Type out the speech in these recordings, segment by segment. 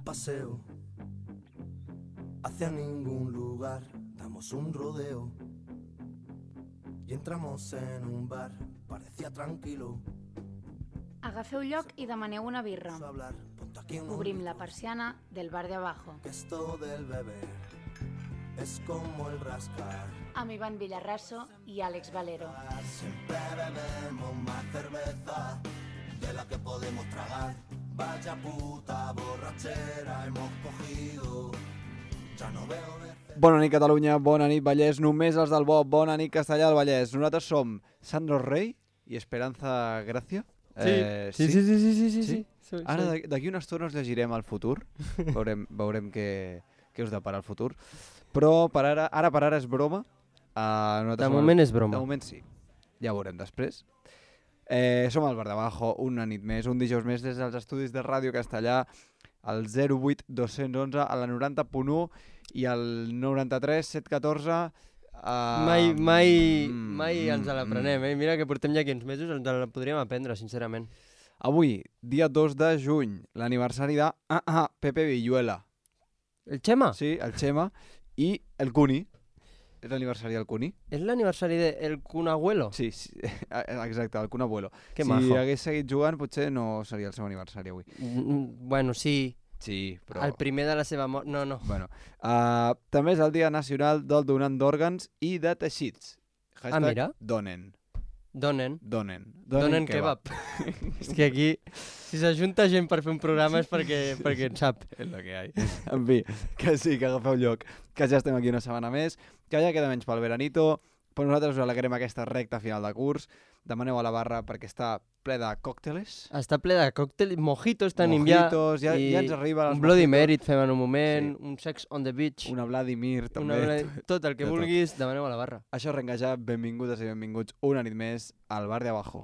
paseo hacia ningún lugar, damos un rodeo y entramos en un bar, parecía tranquilo. Agafeu lloc i demaneu una birra. Vamos a hablar, ponte aquí unos Obrim la litros, persiana del bar de abajo. que esto del beber es como el rascar. Amb Ivan Villarraso i Àlex Valero. Siempre bebemos más cerveza de la que podemos tragar. Vaya puta borrachera hemos cogido. Ya no veo de... Bona nit, Catalunya, bona nit, Vallès, només els del Bo, bona nit, Castellà del Vallès. Nosaltres som Sandro Rey i Esperanza Gracia. Sí. Ara, d'aquí una estona us llegirem el futur, veurem què us depara el futur. Però per ara és broma. De moment és broma. De moment sí, ja ho veurem després. Som al Bar d'Abajo, una nit més, un dijous més des dels estudis de Ràdio Castellà, al 08 211, a la 90.1 i al 93 714. Mai ens l'aprenem, eh? Mira que portem ja 15 mesos, ens la podríem aprendre, sincerament. Avui, dia 2 de juny, l'aniversari de Pepe Villuela. El Xema? Sí, el Xema i el Cuni. És l'aniversari del Cuni. És l'aniversari del Kun Abuelo? Sí, exacte, el Kun Abuelo. Que si majo. hagués seguit jugant, potser no seria el seu aniversari avui. Bueno, sí. Sí, però... El primer de la seva mort... No. Bueno, també és el Dia Nacional del Donant d'Òrgans i de Teixits. Mira. Donen Kebab. És que aquí, si s'ajunta gent per fer un programa és perquè en sap. És el que hi ha. En fi, que sí, que agafeu lloc, que ja estem aquí una setmana més, que ja queda menys pel veranito, però nosaltres us alegrem aquesta recta final de curs. Demaneu a la barra perquè està ple de còcteles. Està ple de còctels, mojitos tenim ja. Mojitos, ja ens arriba un Bloody Mary fem en un moment, sí. Un Sex on the Beach. Una Vladimir també. Tot el que vulguis, demaneu a la barra. Això renguejar, benvingudes i benvinguts una nit més al Bar de Abajo.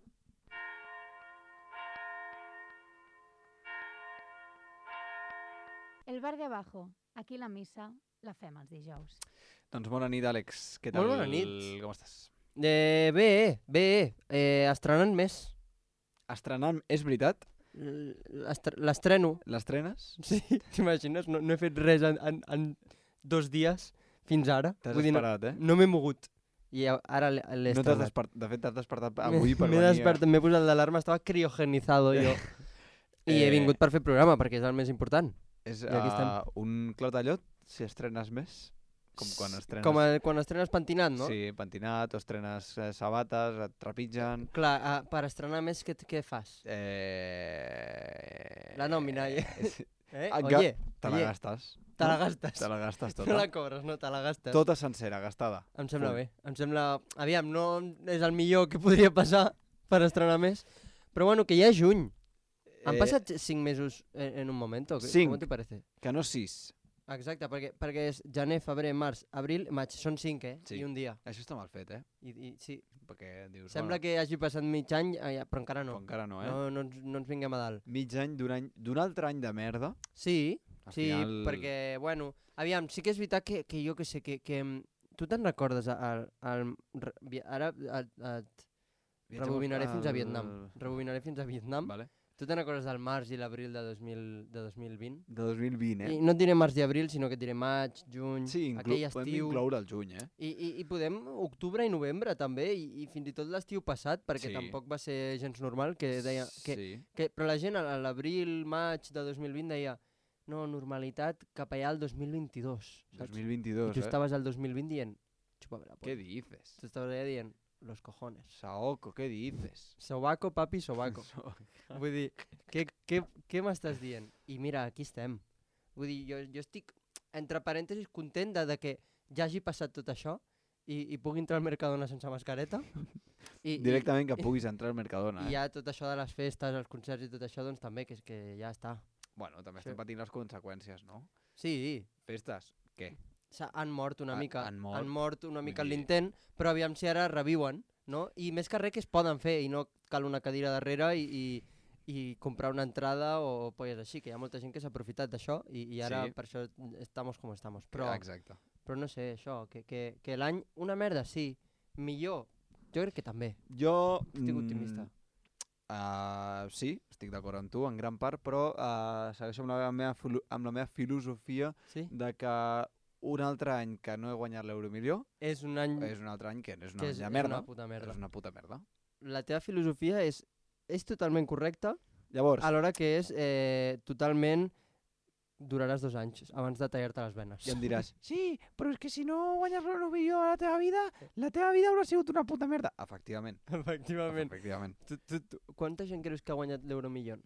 El bar de abajo. Aquí la missa la fem els dijous. Doncs bona nit, Àlex. Què tal? Molt bona nit. Com estàs? Bé. Estrenant més. Estrenant, és veritat? L'estreno. L'estrenes? Sí, t'imagines? No he fet res en 2 dies fins ara. T'has esperat, No m'he mogut. I ara l'he estrenat. No t'has despertat, de fet t'has despertat avui per venir. M'he despertat, m'he posat l'alarma, estava criogenizado jo. I he vingut per fer programa, perquè és el més important. És un clatallot, si estrenes més? Com quan estrenes... Com quan estrenes pentinat, no? Sí, pentinat, o estrenes sabates, et trepitgen... Clar, per estrenar més, què fas? La nòmina, Oye, te la gastes. Te la gastes. Te la gastes tota. No la cobres, no, te la gastes. Tota sencera, gastada. Em sembla bé. Em sembla... Aviam, no és el millor que podria passar per estrenar més, però bueno, que ja és juny. Han passat 5 mesos en un moment? 5. Com te parece? Que no 6. Exacte, perquè és gener, febrer, març, abril, maig, són 5, Sí. I un dia. Això està mal fet, I sí. Perquè dius... Sembla que hagi passat mig any, però encara no. Però encara no, No ens vinguem a dalt. Mig any d'un altre any de merda. Sí, final... perquè, bueno, aviam, sí que és veritat que jo que sé, que tu te'n recordes ara rebobinaré fins a Vietnam. Vale. Tu te'n recordes del març i l'abril de 2020? De 2020, I no et diré març i abril, sinó que et diré maig, juny, sí, aquell estiu. podem incloure el juny, I podem octubre i novembre també, i fins i tot l'estiu passat, perquè sí. Tampoc va ser gens normal, que deia... Sí. Però la gent a l'abril, maig de 2020 deia no, normalitat cap allà al 2022. Saps? 2022, I tu estaves al 2020 dient... Chúpame la polla. Què dices? Tu estaves allà dient... Los cojones. Saoco, què dices? Sobaco, papi, sobaco. Vull dir, què m'estàs dient? I mira, aquí estem. Vull dir, jo estic, entre parèntesis, content de que ja hagi passat tot això i pugui entrar al Mercadona sense mascareta. Directament que puguis entrar al Mercadona. I ja tot això de les festes, els concerts i tot això, doncs també, que és que ja està. Bueno, també estem patint les conseqüències, no? Sí. Festes, què? Han mort una mica. Han mort una mica l'intent, però aviam si ara reviuen, no? I més que res que es poden fer, i no cal una cadira darrere i comprar una entrada o polles així, que hi ha molta gent que s'ha aprofitat d'això i ara per això estamos com estamos. Exacte. Però no sé, això, que l'any, una merda, sí, millor, jo crec que també. Jo... Estic optimista. Sí, estic d'acord amb tu, en gran part, però segueixo amb amb la meva filosofia Sí? de que un altre any que no he guanyat l'Euromilió És un any és un altre any que és que una és any de merda. una puta merda. És una puta merda. La teva filosofia és totalment correcta, Llavors, alhora que és totalment... Duraràs 2 anys abans de tallar-te les venes. i em diràs, sí, però és que si no guanyes l'Euromilió a la teva vida haurà sigut una puta merda. Efectivament. Efectivament. Efectivament. Quanta gent creus que ha guanyat l'Euromillón?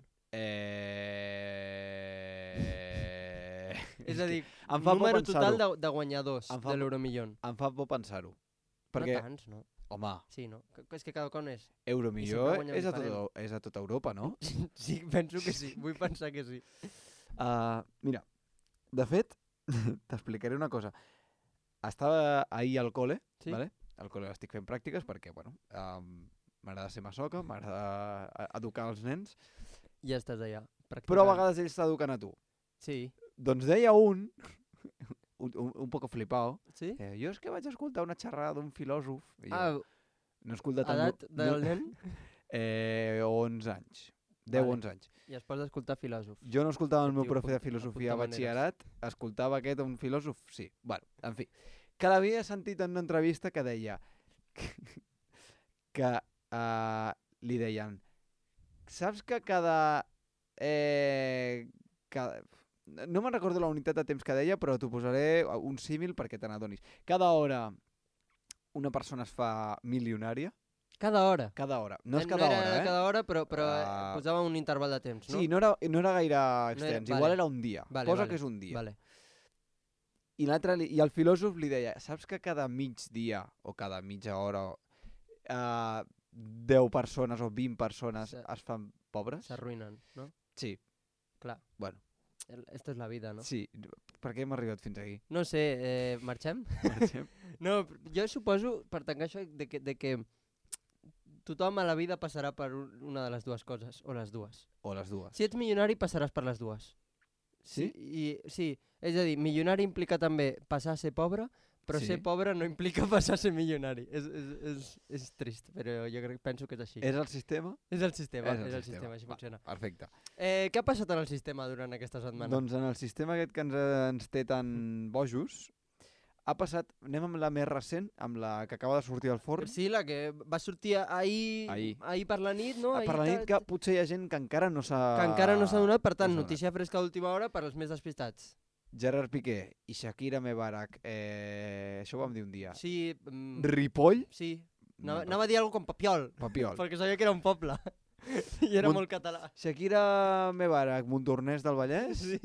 És a dir, em fa por número pensar-ho. total de guanyadors Em fa de l'Euromillón. Em fa por pensar-ho. No Perquè, tants, no? home, Sí, no? És que cada con és. Euromilió guanya és a, diferent. és a tota Europa, no? Sí, penso que sí. Vull pensar que sí. Mira, de fet, t'explicaré una cosa. Estava ahir al col·le, Sí? vale? Al col·le estic fent pràctiques perquè, bueno, m'agrada ser masoca, m'agrada educar els nens, Ja estàs allà. però a vegades ells t'eduquen a tu. Sí. Doncs deia un poc flipao, Sí? jo és que vaig escoltar una xerrada d'un filòsof, i jo, Ah, no he escoltat tant... edat del nen 11 anys, 10-11 anys. i es posa a escoltar filòsof. Jo no escoltava el meu Tio, profe de apunta filosofia a maneres. batxillerat, escoltava aquest un filòsof, sí. Bueno, en fi, que l'havia sentit en una entrevista que deia que li deien, saps que cada... no me'n recordo la unitat de temps que deia, però t'ho posaré un símil perquè te n'adonis. Cada hora una persona es fa milionària. Cada hora. Cada hora. No és No cada era hora, cada hora, però Ah. posava un interval de temps, no? Sí, no era gaire extens, vale. igual era un dia. Vale, Posa vale. que és un dia. Vale. I el filòsof li deia, saps que cada migdia o cada mitja hora 10 persones o 20 persones es fan pobres? S'arruïnen, no? Sí. Clar. Bueno, Esto és la vida, no? sí. Per què hem arribat fins aquí? No sé, marxem? Marxem? No, jo suposo, per tancar això, de que tothom a la vida passarà per una de les dues coses, o les dues. O les dues. Si ets milionari, passaràs per les dues. Sí? Sí, és a dir, milionari implica també passar a ser pobre, però Sí. ser pobre no implica passar a ser milionari. És trist, però jo penso que és així. És el sistema? És el sistema, És el és el sistema. sistema, així Va. funciona. Perfecte. Què ha passat en el sistema durant aquesta setmana? Doncs en el sistema aquest que ens té tan bojos, ha passat, anem amb la més recent, amb la que acaba de sortir al forn. Sí, la que va sortir ahir per la nit, no? Per la nit que potser hi ha gent que encara no s'ha... que encara no s'ha donat, per tant, no s'ha notícia fresca d'última hora per als més despistats. Gerard Piqué i Shakira Mebarak, això ho vam dir un dia. Sí, Ripoll, sí. Anava a dir alguna cosa com Papiol, Papiol. perquè sabia que era un poble. I era molt català. Shakira Mebarak, Montornès del Vallès, Sí.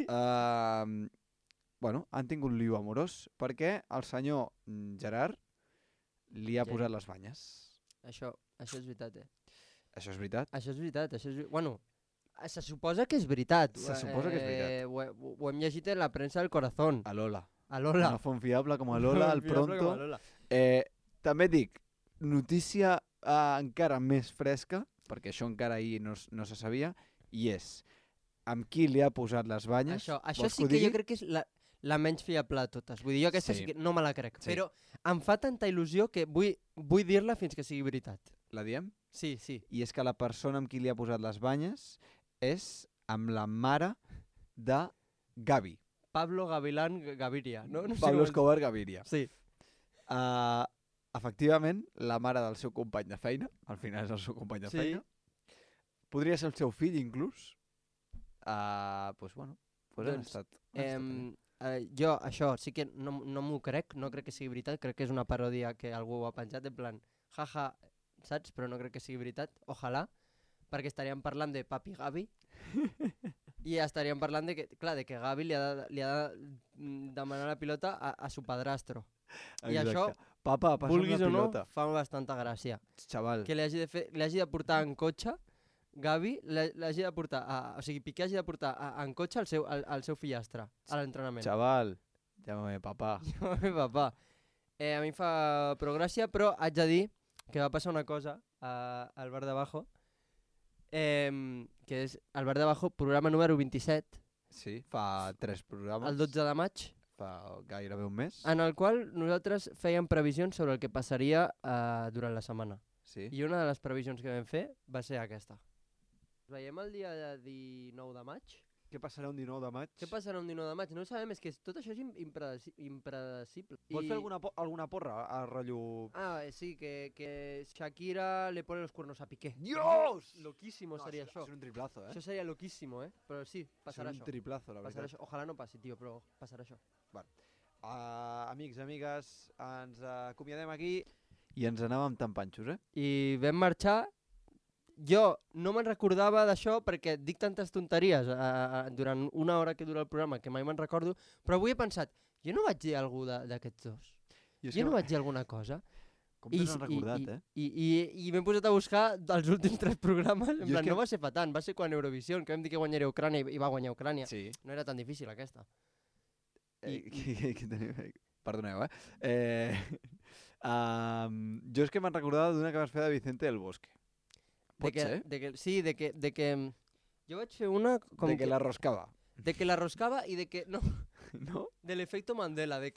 bueno, han tingut lío amorós perquè el senyor Gerard li ha Sí. posat les banyes. Això és veritat, Això és veritat? Això és veritat, Bueno, se suposa que és veritat. Se suposa que és veritat. Ho hem llegit en la premsa del corazón. A Lola. A Lola. Una font fiable com a Lola, al Fiable com a Pronto. Lola. També et dic, notícia encara més fresca, perquè això encara ahir no se sabia, i és amb qui li ha posat les banyes. Això Vols sí ho que jo digui? crec que és la menys fiable de totes. Vull dir, jo aquesta sí que no me la crec. Sí. Però em fa tanta il·lusió que vull dir-la fins que sigui veritat. La diem? Sí, sí. I és que la persona amb qui li ha posat les banyes és amb la mare de Gavi. Pablo Gavilán Gaviria, no? No sé Pablo com es- Escobar Gaviria. Sí. Efectivament, la mare del seu company de feina, al final és el seu company de Sí. feina, podria ser el seu fill inclús, doncs bueno, han Doncs, estat... Jo això sí que no m'ho crec, no crec que sigui veritat, crec que és una paròdia que algú ha penjat, en plan, jaja, saps? Però no crec que sigui veritat, ojalà, perquè estaríem parlant de Papi Gavi i estaríem parlant de que Gavi li ha de demanar la pilota a su padrastro. I això, Papa, passa'm vulguis la o no, pilota. fa bastanta gràcia. Xaval, Que li hagi de portar en cotxe, Gavi l'hagi de portar, o sigui, Piqué hagi de portar en cotxe al seu fillastre, a l'entrenament. xaval, llámame papá. Papà. A mi em fa prou gràcia, però haig de dir que va passar una cosa al Bar de Bajo, que és el Bar de Bajo, programa número 27, Sí, fa 3 programes. el 12 de maig, Fa gairebé un mes. en el qual nosaltres fèiem previsions sobre el que passaria durant la setmana. Sí. I una de les previsions que vam fer va ser aquesta. Ens veiem el dia 19 de maig. Què passarà un 19 de maig? Què passarà un 19 de maig? No ho sabem, és que tot això és impredecible. Vols fer alguna porra a rotllo... Sí, que Shakira le pone los cuernos a Piqué. ¡Dios! Loquísimo sería això. Serà un triplazo, Això seria loquísimo, Però sí, passarà Serà un això. triplazo, la Passarà veritat. això. Ojalà no passi, tio, però passarà això. Amics, amigues, ens acomiadem aquí i ens anàvem tan panxos, I vam marxar. Jo no me'n recordava d'això perquè dic tantes tonteries durant una hora que dura el programa que mai me'n recordo, però avui he pensat, jo no vaig dir alguna cosa d'aquests dos? Jo no vaig dir alguna cosa? Com t'has recordat, I m'he posat a buscar dels últims 3 programes, en plan, que- no va ser fa tant, va ser quan Eurovision, que vam dir que guanyaria Ucrània i va guanyar Ucrània. Sí. No era tan difícil aquesta. Perdoneu, jo és que me'n recordava d'una que vas fer de Vicente del Bosque. Pot ser? De que jo vaig fer una com De que la roscava. de que la roscava i de que... No, No? del efecto Mandela, de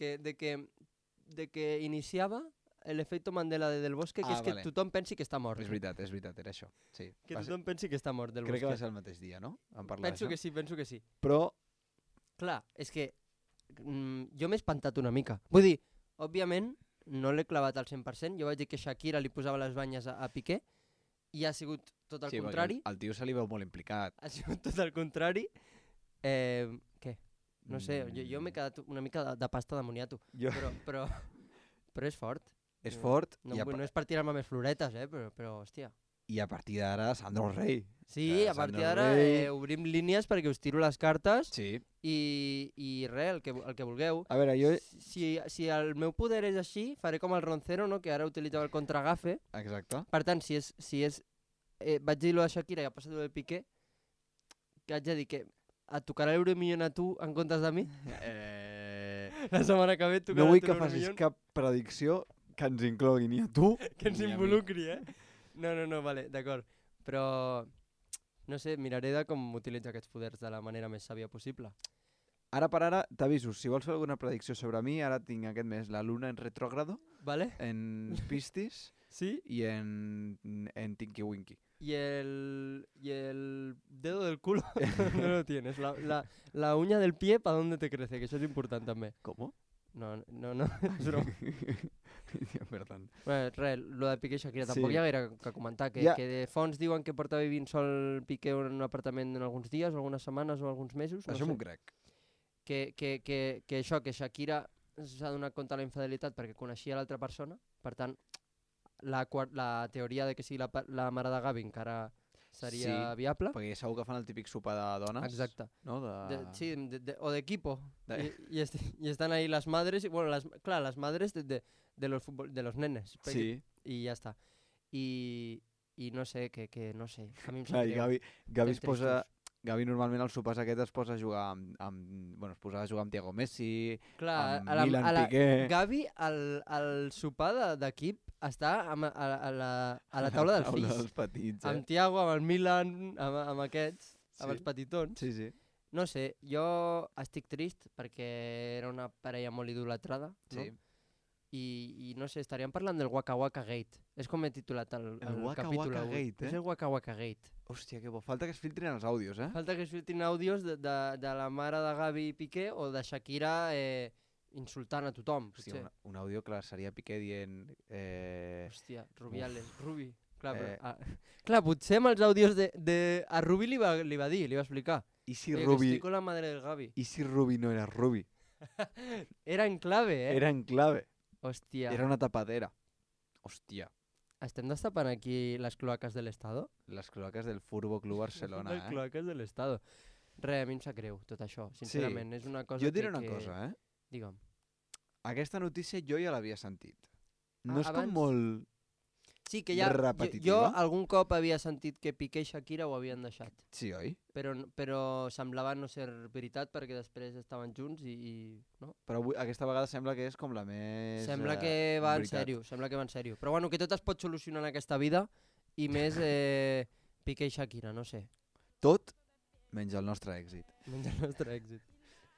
que iniciava l'efecto Mandela de Del Bosque, que és que vale. tothom pensi que està mort. És veritat, era això. Sí. Que Va ser- tothom pensi que està mort Del Crec que va Bosque. ser el mateix dia, no? En parlar Penso d'això. penso que sí. Però Clar, és que jo m'he espantat una mica. Vull dir, òbviament, no l'he clavat al 100%, jo vaig dir que Shakira li posava les banyes a Piqué, i ha sigut tot el sí, perquè contrari. el tio se li veu molt implicat. Ha sigut tot el contrari. Què? No sé, jo m'he quedat una mica de pasta de moniato, Jo... però és fort. És fort No, i, no és per tirar-me més floretes, però hòstia. i a partir d'ara Sandro Rey. Sí, a partir d'ara obrim línies perquè us tiro les cartes Sí. i res, el que vulgueu. A veure, jo... Si el meu poder és així, faré com el Roncero, no? Que ara utilitzava el contragafe. Exacte. Per tant, si és vaig dir-lo a Shakira i ha passat el Piqué, que haig de dir que et tocarà l'Euromillón a tu en comptes de mi. La setmana que ve et tocarà No vull tu que facis l'Euromillón. cap predicció que ens inclogui ni a tu Que ens ni a mi. involucri, No, vale, d'acord. Però, no sé, miraré de com utilitzar aquests poders de la manera més sàvia possible. Ara per ara, t'aviso, si vols fer alguna predicció sobre mi, ara tinc aquest mes la luna en retrógrado, Vale? en Piscis Sí? y en Tinky Winky. Y el dedo del culo no lo tienes. La uña del pie, ¿para dónde te crece? Que eso es importante también. ¿Cómo? No, és broma. Perdón. Bueno, res, lo de Piqué i Shakira, Sí. tampoc hi ha gaire que comentar. Que de fons diuen que porta vivint sol Piqué en un apartament en alguns dies, o algunes setmanes o alguns mesos. No Això sé. m'ho crec. Que això, que Shakira s'ha donat compte de la infidelitat perquè coneixia l'altra persona. Per tant, la teoria de que sigui la mare de Gavi encara seria viable. Perquè segur que fan el típic sopar de dones. Exacte. No? Sí, o de equipo. Y están ahí las madres, y bueno, las madres de los nenes. Sí. Y ya está. Y no sé, que no sé. A mi em Clar, sap i greu. Gavi es Estem posa... Gavi normalment als sopars aquest es posa a jugar bueno, es posava a jugar amb Thiago Messi, Clar, amb Milan Piqué... Gavi, al sopar d'equip, està a la taula dels fills. dels petits, Amb Thiago, amb el Milan, amb aquests, amb Sí. els petitons. Sí, sí. No sé, jo estic trist perquè era una parella molt idolatrada, no? Sí. I no sé, estaríem parlant del Waka Waka Gate. És com he titulat el Waka capítol Waka avui. Gate, És el Waka Waka Gate. Hòstia, que bo. Falta que es filtrin els àudios, Falta que es filtrin àudios de la mare de Gavi i Piqué o de Shakira insultant a tothom. Hòstia, potser. un àudio clar seria Piqué dient... Hòstia, Rubiales, Rubi. Clar, clar, potser amb els àudios a Rubi li va dir, li va explicar. I si Oye, que Rubi... estoy con la madre del Gavi. I si Rubi no era Rubi? Era en clave, Era en clave. Hòstia. Era una tapadera. Hòstia. Estem destapant aquí les cloaques de l'Estado? Les cloaques del Furbo Club Barcelona, Les cloaques de l'Estado. Re, a mi em sap greu tot això, sincerament. És una cosa Jo et diré que... una cosa, Digue'm. Aquesta notícia jo ja l'havia sentit. No és abans- com molt... Sí, que ja... repetitiva. Jo algun cop havia sentit que Piqué i Shakira ho havien deixat. Sí, oi? Però semblava no ser veritat perquè després estaven junts i no? Però avui, aquesta vegada sembla que és com la més... Sembla que va en veritat. sèrio, sembla que va en sèrio. Però bueno, que tot es pot solucionar en aquesta vida i més Piqué i Shakira, no sé. Tot menys el nostre èxit. Menys el nostre èxit.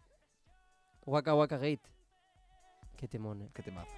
Waka Waka Gate. Que temón, Que temazo.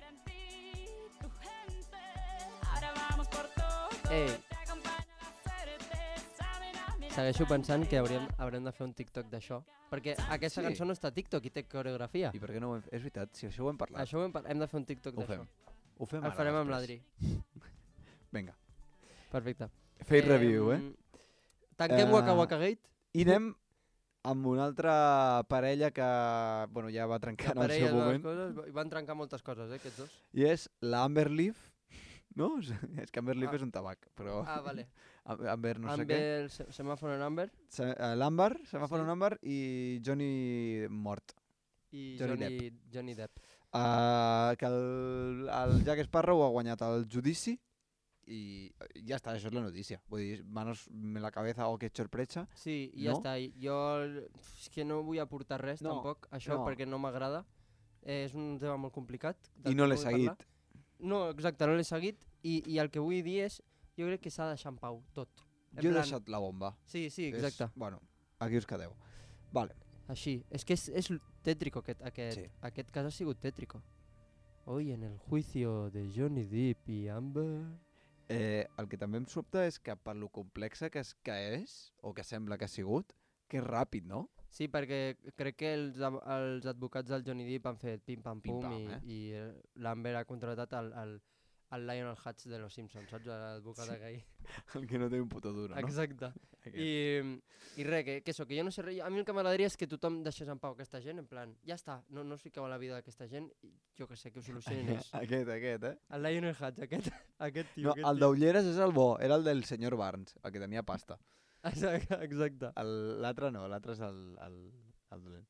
segueixo pensant que haurem de fer un TikTok d'això, perquè aquesta Sí. cançó no està a TikTok i té coreografia. I per què no ho hem fet? És veritat, si això ho hem parlat. Això hem de fer un TikTok Ho d'això. fem. Ho fem El ara, farem amb després. l'Adri. Vinga. Perfecte. Fate review, Tanquem Waka Waka Gate. I anem amb una altra parella que bueno, ja va trencar en el seu moment. Van trencar moltes coses, aquests dos. I és l'Amber Leaf. No? És que Amber Leaf Ah. és un tabac, però Vale. Amber no sé què. Amber, Semàfor en Amber L'Amber, se va fer Sí. un Amber i Johnny mort. i Johnny Johnny Depp. Que el Jack Sparrow ha guanyat el judici i ja està, això és la notícia. Vull dir, manos en la cabeza o que sorpresa. Sí, i ja No? està. Jo és que no vull aportar res No, tampoc, això, no. perquè no m'agrada. És un tema molt complicat. I no l'he seguit. No, exacte, no l'he seguit. I el que vull dir és, jo crec que s'ha de deixar en pau tot. En Jo he plan- deixat la bomba. Sí, exacte. Bueno, aquí us quedeu. Vale. Així. És que és tètrico aquest Sí. cas ha sigut tètrico. Hoy en el juicio de Johnny Depp i Amber... El que també em sobta és que per lo complexa que és, o que sembla que ha sigut, que és ràpid, no? Sí, perquè crec que els advocats del Johnny Depp han fet pim-pam-pum Pim-pam, i l'Amber ha contractat el Lionel Hutz de Los Simpsons, saps? L'advocat Sí. aquell. El que no té un puto duro, no? Exacte. Aquest. I res, que això, que jo no sé res. A mi el que m'agradaria és que tothom deixés en pau aquesta gent, en plan, ja està, no us fiqueu a la vida d'aquesta gent, i jo que sé, que ho solucionin ells. Aquest, El Lionel Hutz, aquest tio. No, aquest el tio. d'Ulleres és el bo, era el del senyor Barnes, el que tenia pasta. Exacte. L'altre no, l'altre és el dolent.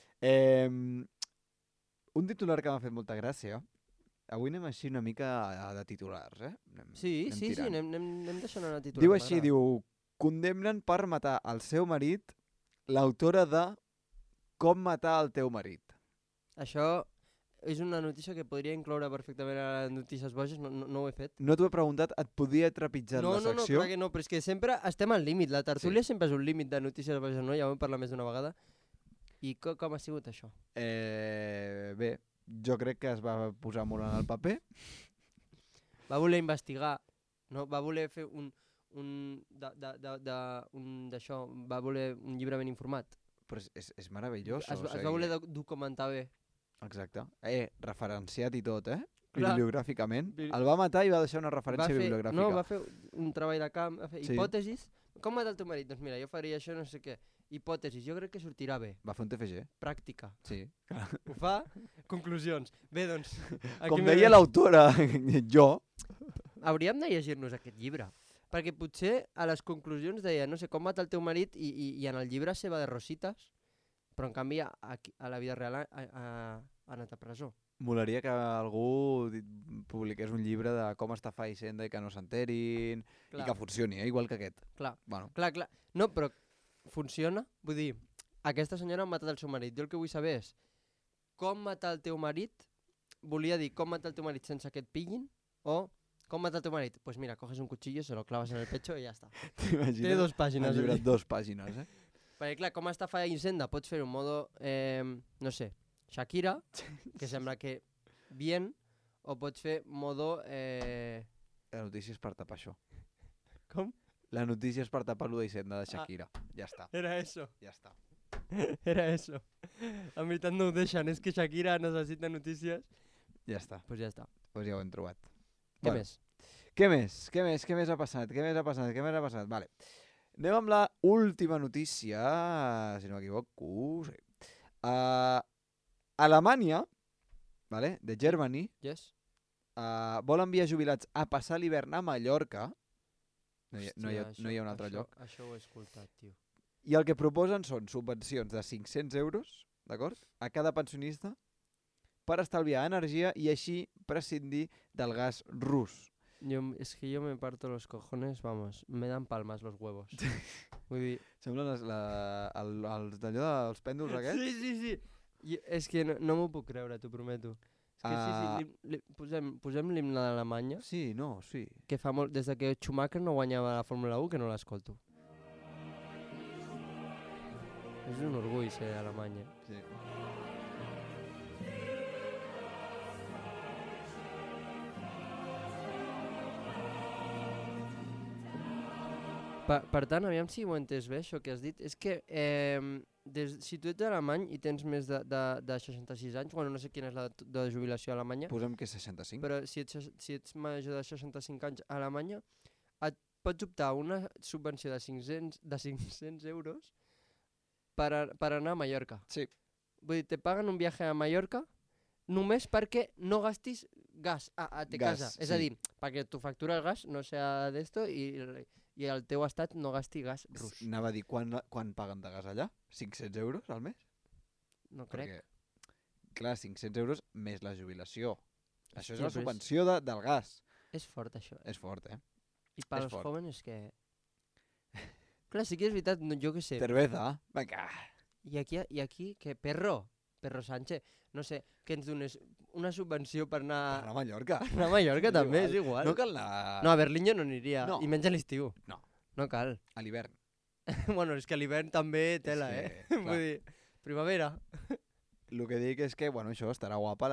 Un titular que m'ha fet molta gràcia. Avui anem així una mica de titulars, Sí, tirant. anem deixant anar titular. Diu així, diu, condemnen per matar el seu marit l'autora de Com matar el teu marit. Això és una notícia que podria incloure perfectament a les notícies boges, no ho he fet. No t'ho he preguntat, et podia trepitjar No, la secció? clar que no, però és que sempre estem al límit. La tertúlia sempre és un límit de notícies boges, no? Ja ho hem parlat més d'una vegada. I com ha sigut això? Bé, jo crec que es va posar molt en el paper. Va voler investigar, no? Va voler fer d'això, va voler un llibre ben informat. Però és meravellós. Es va voler documentar bé. Exacte. Referenciat i tot, Clar. Bibliogràficament. El va matar i va deixar una referència bibliogràfica. No, va fer un treball de camp, va fer Sí. hipòtesis. Com matar el teu marit? Doncs mira, jo faria això, no sé què. Hipòtesis, jo crec que sortirà bé. Va fer un TFG. Pràctica. Sí. Ho fa? Conclusions. Bé, doncs... Com deia l'autora, jo... Hauríem de llegir-nos aquest llibre. Perquè potser a les conclusions deia, no sé, com matar el teu marit i en el llibre se va de rosites, però en canvi a la vida real ha anat a presó. Molaria que algú publiqués un llibre de com estafar Hisenda i que no s'enterin i que funcioni, igual que aquest. Clar. Bueno, Clar. No, però funciona? Vull dir, aquesta senyora ha matat el seu marit. Jo el que vull saber és com matar el teu marit, volia dir com matar el teu marit sense que et pillin, o com matar el teu marit? Pues mira, coges un cuchillo, se lo clavas en el pecho i ja està. Té 2 pàgines. El llibre 2 pàgines, Perquè clar, com estafar Hisenda pots fer un modo, no sé, Shakira, que sembla que bien, o pots fer modo... La notícia és per tapar això. Com? La notícia és per tapar lo d'Hisenda de Shakira. Ja està, Era eso. ja està. Era eso. En veritat no ho deixen, és que Shakira necessita notícies. Ja està, Pues ja està. doncs ja ho hem trobat. Què més? Què més ha passat? Vale. Anem amb la última notícia, si no m'equivoco. Sí. Alemanya, vale, de Germany, Yes? vol enviar jubilats a passar l'hivern a Mallorca. No hi ha un altre lloc. Això ho he escoltat, tio. I el que proposen són subvencions de 500 euros, d'acord? A cada pensionista per estalviar energia i així prescindir del gas rus. Es que yo me parto los cojones, vamos, me dan palmas los huevos. Vull dir... Semblen els d'allò dels pèndols aquests? Sí. És que no m'ho puc creure, t'ho prometo. És que sí, posem l'himne d'Alemanya, Sí, no, sí. que fa molt... Des de que Schumacher no guanyava la Fórmula 1 que no l'escolto. És un orgull ser Alemanya. Sí. Per tant, aviam si ho he entès bé, això que has dit. És que si tu ets alemany i tens més de 66 anys, bueno, no sé quina és l'edat de jubilació a Alemanya, Posem que és 65. però si ets major de 65 anys a Alemanya, pots optar a una subvenció de 500 euros per anar a Mallorca. Sí. Vull dir, te paguen un viatge a Mallorca només perquè no gastis gas a te Gas, casa. És a sí. dir, perquè tu factura el gas no sea d'esto i el teu estat no gasti gas rus. Anava a dir, quan paguen de gas allà? 500 euros al mes? No crec. Perquè, clar, 500 euros més la jubilació. Això és Hòstia, la però subvenció del gas. És fort, això. És fort, eh? I per és als fort. jóvenes que... Clar, sí que és veritat, no, jo què sé. Cerveza, vinga. I aquí que Perro Sánchez, no sé, que ens dones una subvenció per Per anar anar a Mallorca. a Mallorca És també, igual. és igual. No cal anar No, a Berlín jo no aniria, No. i menys a l'estiu. No. No cal. a l'hivern. Bueno, és que a l'hivern també tela, que, Vull clar. dir, primavera. El que dic és que, bueno, això estarà guapa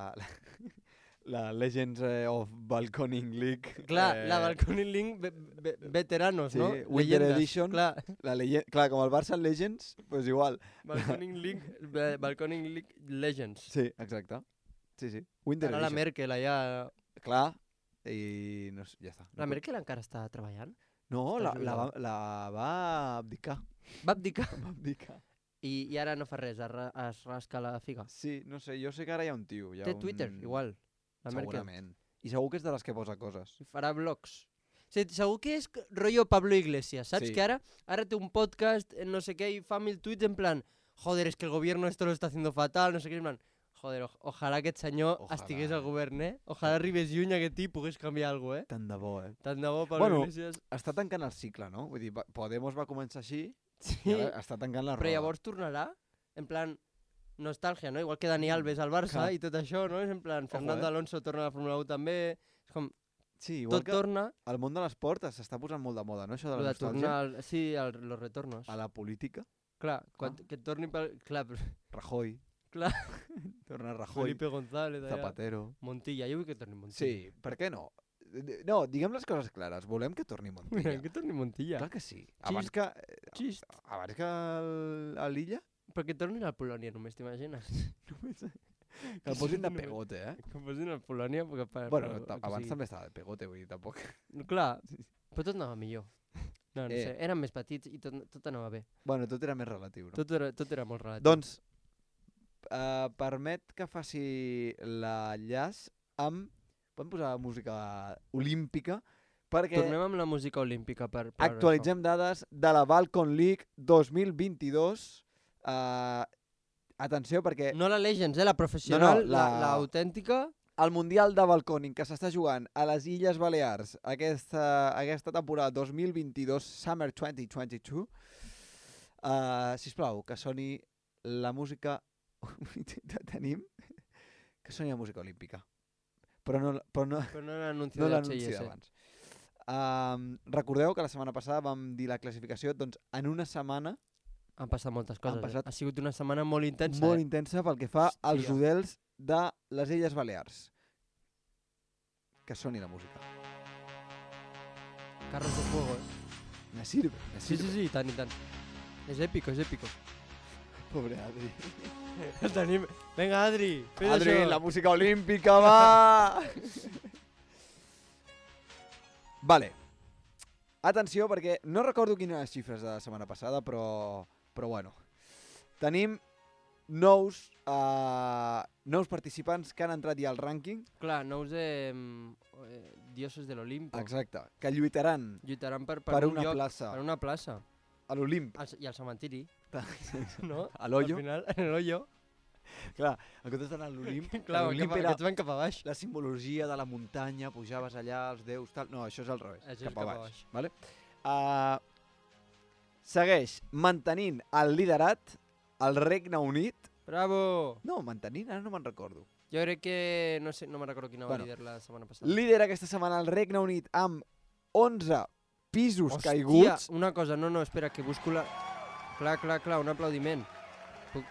la Legends of Balconing League. Clar, la Balconing Link veteranos, Sí, no? Winter Leyendas. Edition. Clar, Clar, com el Barça Legends, pues igual. Balconing Link Legends. Sí, exacte. Sí, sí. Winter Ara la Edition. Merkel allà... Clar, i no sé, ja està. La Merkel encara està treballant? No, està la va abdicar. Va abdicar. Va abdicar. I ara no fa res, es rasca la figa. Sí, no sé, jo sé que ara hi ha un tio. Hi ha Té un... Twitter, igual. La Merkel. Segurament. I segur que és de les que posa coses. Farà vlogs. Sí, segur que és rotllo Pablo Iglesias, saps? Sí. Que ara té un podcast, no sé què, i fa 1000 tuits en plan, joder, es que el gobierno esto lo está haciendo fatal, no sé què, en plan, joder, ojalà aquest senyor Ojalà. estigués al govern, Ojalà arribés lluny aquest tio i pogués canviar alguna cosa, Tant de bo, eh? Tant de bo, Pablo Bueno, Iglesias. Està tancant el cicle, no? Vull dir, Podemos va començar així Sí, i ara està tancant la roda. però llavors tornarà, en plan, nostàlgia, no? Igual que Dani Alves al Barça Clar. i tot això, no? És en plan, Fernando Alonso torna a la Fórmula 1 també, és com, Sí, igual tot que torna, el món de l'esport s'està posant molt de moda, no? Això de lo la de tornar, nostàlgia. los retornos. A la política, Clar, que torni pel... Clar, però Rajoy. Clar. Torna Rajoy, Felipe González, allà. Zapatero. Montilla, jo vull que torni Montilla. Sí, per què no? No, diguem les coses clares. Volem que torni Montilla. que torni Montilla. Clar que sí. Abans que Xist. a l'illa, Perquè tornin al Polònia només, t'imagines? que el posin de pegote, eh? Que posin al Polònia perquè... Bueno, que abans sigui. també estava de pegote, vull dir, tampoc. Clar, però tot anava millor. No sé, Eh. érem més petits i tot anava bé. Bueno, tot era més relatiu, no? Tot era molt relatiu. Doncs, permet que faci l'enllaç amb... Podem posar música olímpica, perquè Tornem amb la música olímpica per actualitzem dades de la Balcon League 2022. Atenció, perquè això. No la Legends, la professional, No, no, l'autèntica... el Mundial de Balconing que s'està jugant a les Illes Balears aquesta temporada 2022, Summer 2022, sisplau, que soni la música... Tenim que soni la música olímpica. Però no Però no l'anunci no de l'anunci HIS. d'abans. Recordeu que la setmana passada vam dir la classificació, doncs en una setmana Han passat moltes coses. passat Ha sigut una setmana molt intensa. molt intensa pel que fa als Hòstia. hotels de les Illes Balears. Que soni la música. Carros de fuego, Me sirve, me Sí, sirve. sí, sí, i tant, i tant. És èpico, és èpico. Pobre Adri. El tenim... Vinga, Adri, fes Adri, això. la música olímpica, va! Vale. Atenció, perquè no recordo quines eren les xifres de la setmana passada, però bueno. Tenim nous participants que han entrat ja al rànquing. Clar, nous dioses de l'Olimpo. Exacte. Que lluitaran Lluitaran per per un una lloc, plaça per una plaça. a l'Olimp. I al cementiri, no? A l'Hoyo. Al final, en l'Hoyo. Clar, en comptes d'anar a l'Olimp, Clar, l'Olimp que era aquests van cap a baix. la simbologia de la muntanya, pujaves allà, els déus, tal... No, això és al revés, Això és cap a baix. Vale? Segueix mantenint el liderat el Regne Unit. Bravo! No, mantenint, ara no me'n recordo. Jo crec que... No sé, no me'n recordo quina va Bueno, líder la setmana passada. Líder aquesta setmana el Regne Unit amb 11 pisos caiguts. Una cosa, no, espera, que busco la... Clar, un aplaudiment.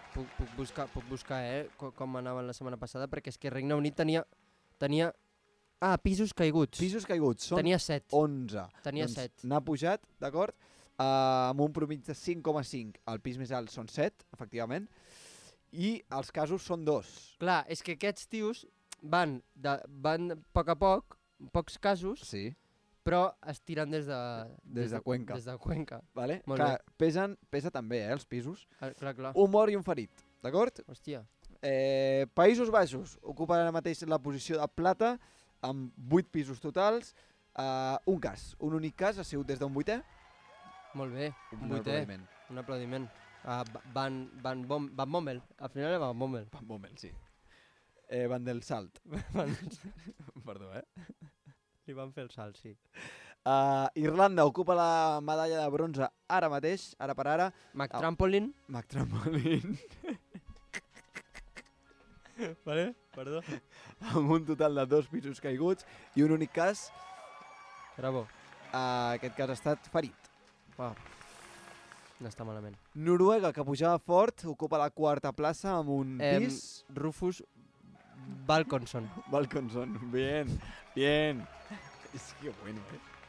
Puc buscar, com anaven la setmana passada, perquè és que Regne Unit tenia Ah, pisos caiguts. Pisos caiguts, són Tenia 7. 11. Tenia Doncs 7. n'ha pujat, d'acord? Amb un promig de 5,5. El pis més alt són 7, efectivament. I els casos són 2. Clar, és que aquests tios van a poc, pocs casos, Sí, però es tiren des de Cuenca. Des de Cuenca. vale? Molt Clar, pesa també, els pisos. Clar. Un mort i un ferit, d'acord? Hòstia. Països Baixos ocupen ara mateix la posició de plata amb 8 pisos totals. Un cas, un únic cas ha sigut des d'un 8è. Molt bé. Un 8è. aplaudiment. Un aplaudiment. Van Bommel. Al final era Van Bommel. Van Bommel, sí. Van del Salt. Perdó, Li van fer el salt, sí. Irlanda ocupa la medalla de bronze ara mateix, ara per ara. McTrampolin. McTrampolin. Vale, perdó. Amb un total de 2 pisos caiguts i un únic cas. Bravo. Aquest cas ha estat ferit. Wow. No està malament. Noruega, que pujava fort, ocupa la 4a plaça amb un pis. Rufus Balconson. Balconson, bien. És que bueno,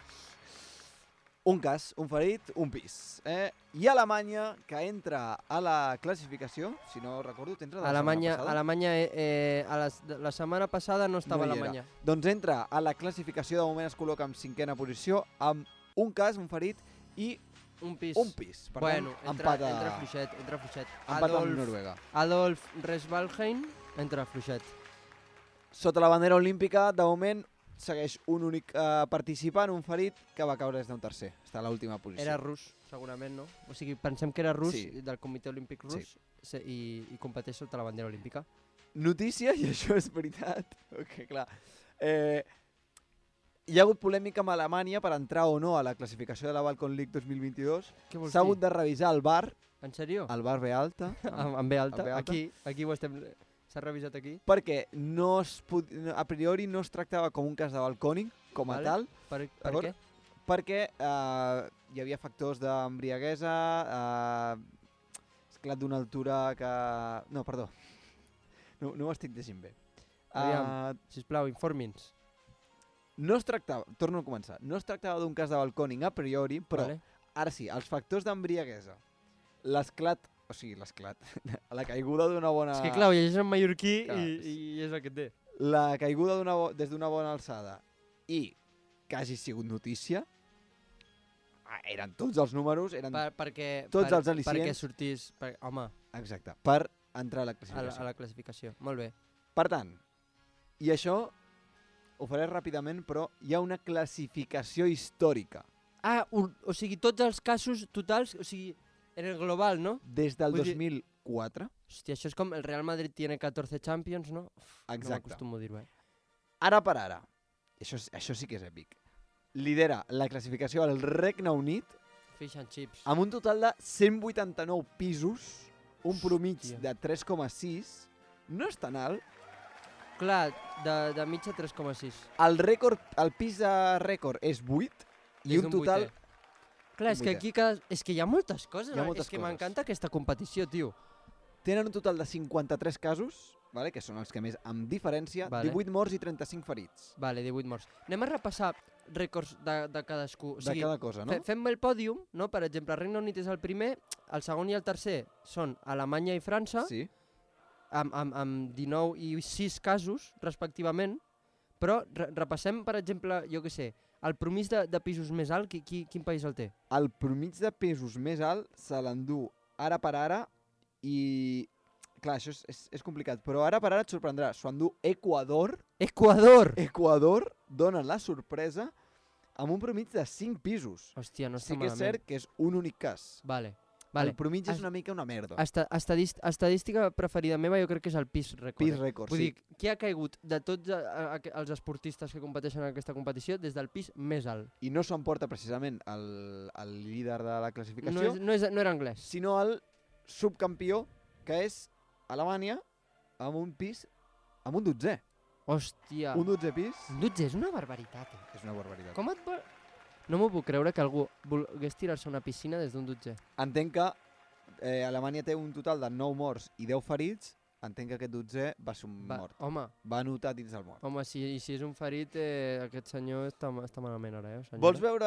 Un cas, un ferit, un pis. I Alemanya, que entra a la classificació, si no recordo, t'entra de la setmana passada? Alemanya, la setmana passada no estava No hi Alemanya. Doncs entra a la classificació, de moment es col·loca en 5a posició, amb un cas, un ferit i un pis. Per bueno, tant, entra fluixet. Empat amb Noruega. Adolf Resvalheim entra fluixet. Sota la bandera olímpica, de moment, segueix un únic participant, un ferit, que va caure des d'un tercer. Està a l'última posició. Era rus, segurament, no? O sigui, pensem que era rus, Sí. del Comitè Olímpic Rus, i competeix sota la bandera olímpica. Notícia, i això és veritat, que clar, hi ha hagut polèmica amb Alemanya per entrar o no a la classificació de la Balkan League 2022. Què vols S'ha hagut dir? de revisar el VAR, En sèrio? el VAR B alta, Amb B alta? Amb B alta. Aquí ho estem... S'ha revisat aquí? perquè a priori no es tractava com un cas de balcòning, com a Vale. tal, Per D'acord. què? perquè hi havia factors d'embriaguesa, esclat d'una altura que... No, perdó, no ho estic llegint bé. Aviam. Sisplau, informi'ns. No es tractava, torno a començar, no es tractava d'un cas de balcòning a priori, però Vale. ara sí, els factors d'embriaguesa, l'esclat, la caiguda d'una bona... És que clar, ho llegeix en mallorquí Clar, i és el que té. La caiguda des d'una bona alçada i que hagi sigut notícia, eren tots els números, eren Perquè tots els al·licients. Perquè sortís... Home, exacte, per entrar a la a classificació. la classificació. Molt bé. Per tant, i això ho faré ràpidament, però hi ha una classificació històrica. O sigui, tots els casos totals, o sigui, en el global, no? Des del Vull dir- 2004, Hòstia, això és com el Real Madrid tiene 14 Champions, no? No exacte. m'acostumo a dir-ho, Ara per ara, això sí que és èpic, lidera la classificació al Regne Unit Fish and chips. amb un total de 189 pisos, un promig Hòstia. de 3,6, no és tan alt. Clar, de mitja 3,6. El pis de rècord és 8 i És un total... vuitè. Clar, és que vuitè. aquí és que hi ha moltes coses. Hi ha moltes és que coses. m'encanta aquesta competició, tio. Tenen un total de 53 casos, vale? Que són els que més, amb diferència, Vale. 18 morts i 35 ferits. Vale, 18 morts. Anem a repassar rècords de cadascú. O sigui, De cada cosa, no? fem el pòdium, no? Per exemple, el Regne Unit és el primer, el segon i el tercer són Alemanya i França, Sí. amb 19 i 6 casos, respectivament, però repassem, per exemple, jo què sé, el promís de pisos més alt, quin país el té? El promig de pesos més alt se l'endú ara per ara i... Clar, això és complicat, però ara per ara et sorprendrà. S'ho endú Equador. Equador! Equador dona la sorpresa amb un promig de 5 pisos. Hòstia, no està Sí que és malament. cert que és un únic cas. Vale. El promig és una mica una merda. Estadística preferida meva jo crec que és el pis rècord. Pis rècord, Vull sí. dir, qui ha caigut de tots els esportistes que competeixen en aquesta competició des del pis més alt? I no s'emporta precisament el líder de la classificació, No era anglès. sinó el subcampió, que és Alemanya, amb un pis, amb un 12è. Hòstia. Un 12è pis Un 12 és una barbaritat. és una barbaritat. Com et vol... No m'ho puc creure que algú volgués tirar-se a una piscina des d'un 12è. Entenc que Alemanya té un total de 9 morts i 10 ferits, entenc que aquest 12è va ser un mort. Home, Va anotar dins del mort. si és un ferit, aquest senyor està malament ara, senyora.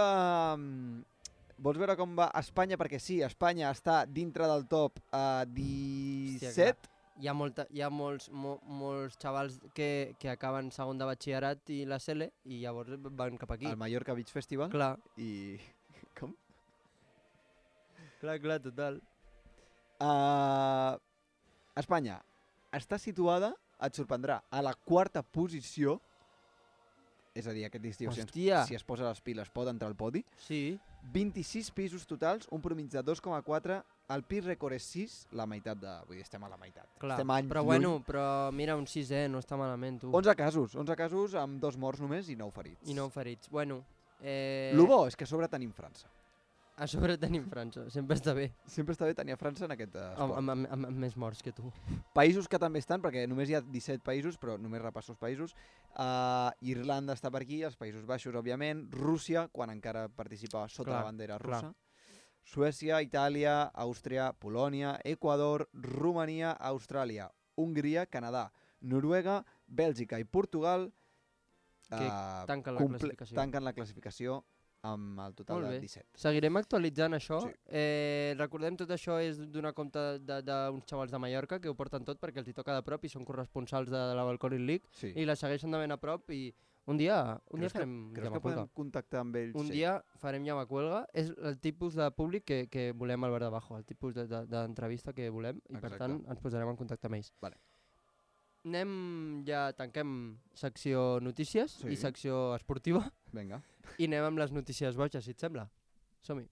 Vols veure com va Espanya? Perquè sí, Espanya està dintre del top 17. Hi ha molts xavals que acaben segon de batxillerat i la CL i llavors van cap aquí. El Mallorca Beach Festival. Clar, I... Com? clar, total. Espanya està situada, et sorprendrà, a la 4a posició. És a dir, aquest estiu, Hòstia! si es posa les piles, pot entrar al podi. Sí. 26 pisos totals, un promig de 2,4. El pis rècord és 6, la meitat de... Vull dir, estem a la meitat. Clar, Estem anys però lluny. bueno, però mira, un 6è, no està malament, tu. 11 casos amb 2 morts només i 9 ferits. I 9 ferits. Bueno, Lo bo és que a sobre tenim França. a sobre tenim França, sempre està bé. Sempre està bé tenir a França en aquest esport. Amb més morts que tu. Països que també estan, perquè només hi ha 17 països, però només repasso els països. Irlanda està per aquí, els Països Baixos, òbviament. Rússia, quan encara participava sota la bandera russa. Suècia, Itàlia, Àustria, Polònia, Equador, Romania, Austràlia, Hongria, Canadà, Noruega, Bèlgica i Portugal tanquen la classificació. Tanquen la classificació amb el total de 17. Seguirem actualitzant això. Sí. Recordem, tot això és d'una compte d'uns xavals de Mallorca que ho porten tot perquè els hi toca de prop i són corresponsals de la Balconic League Sí. i la segueixen de ben a prop i un dia farem Creus que llamacuelga. podem contactar amb ells? Un Sí. dia farem llamacuelga. És el tipus de públic que volem al Bar de Bajo, el tipus d'entrevista que volem i per Exacte. tant ens posarem en contacte amb ells. Vale. Tanquem secció notícies Sí. i secció esportiva Vinga. i anem amb les notícies boges, si et sembla. Som-hi.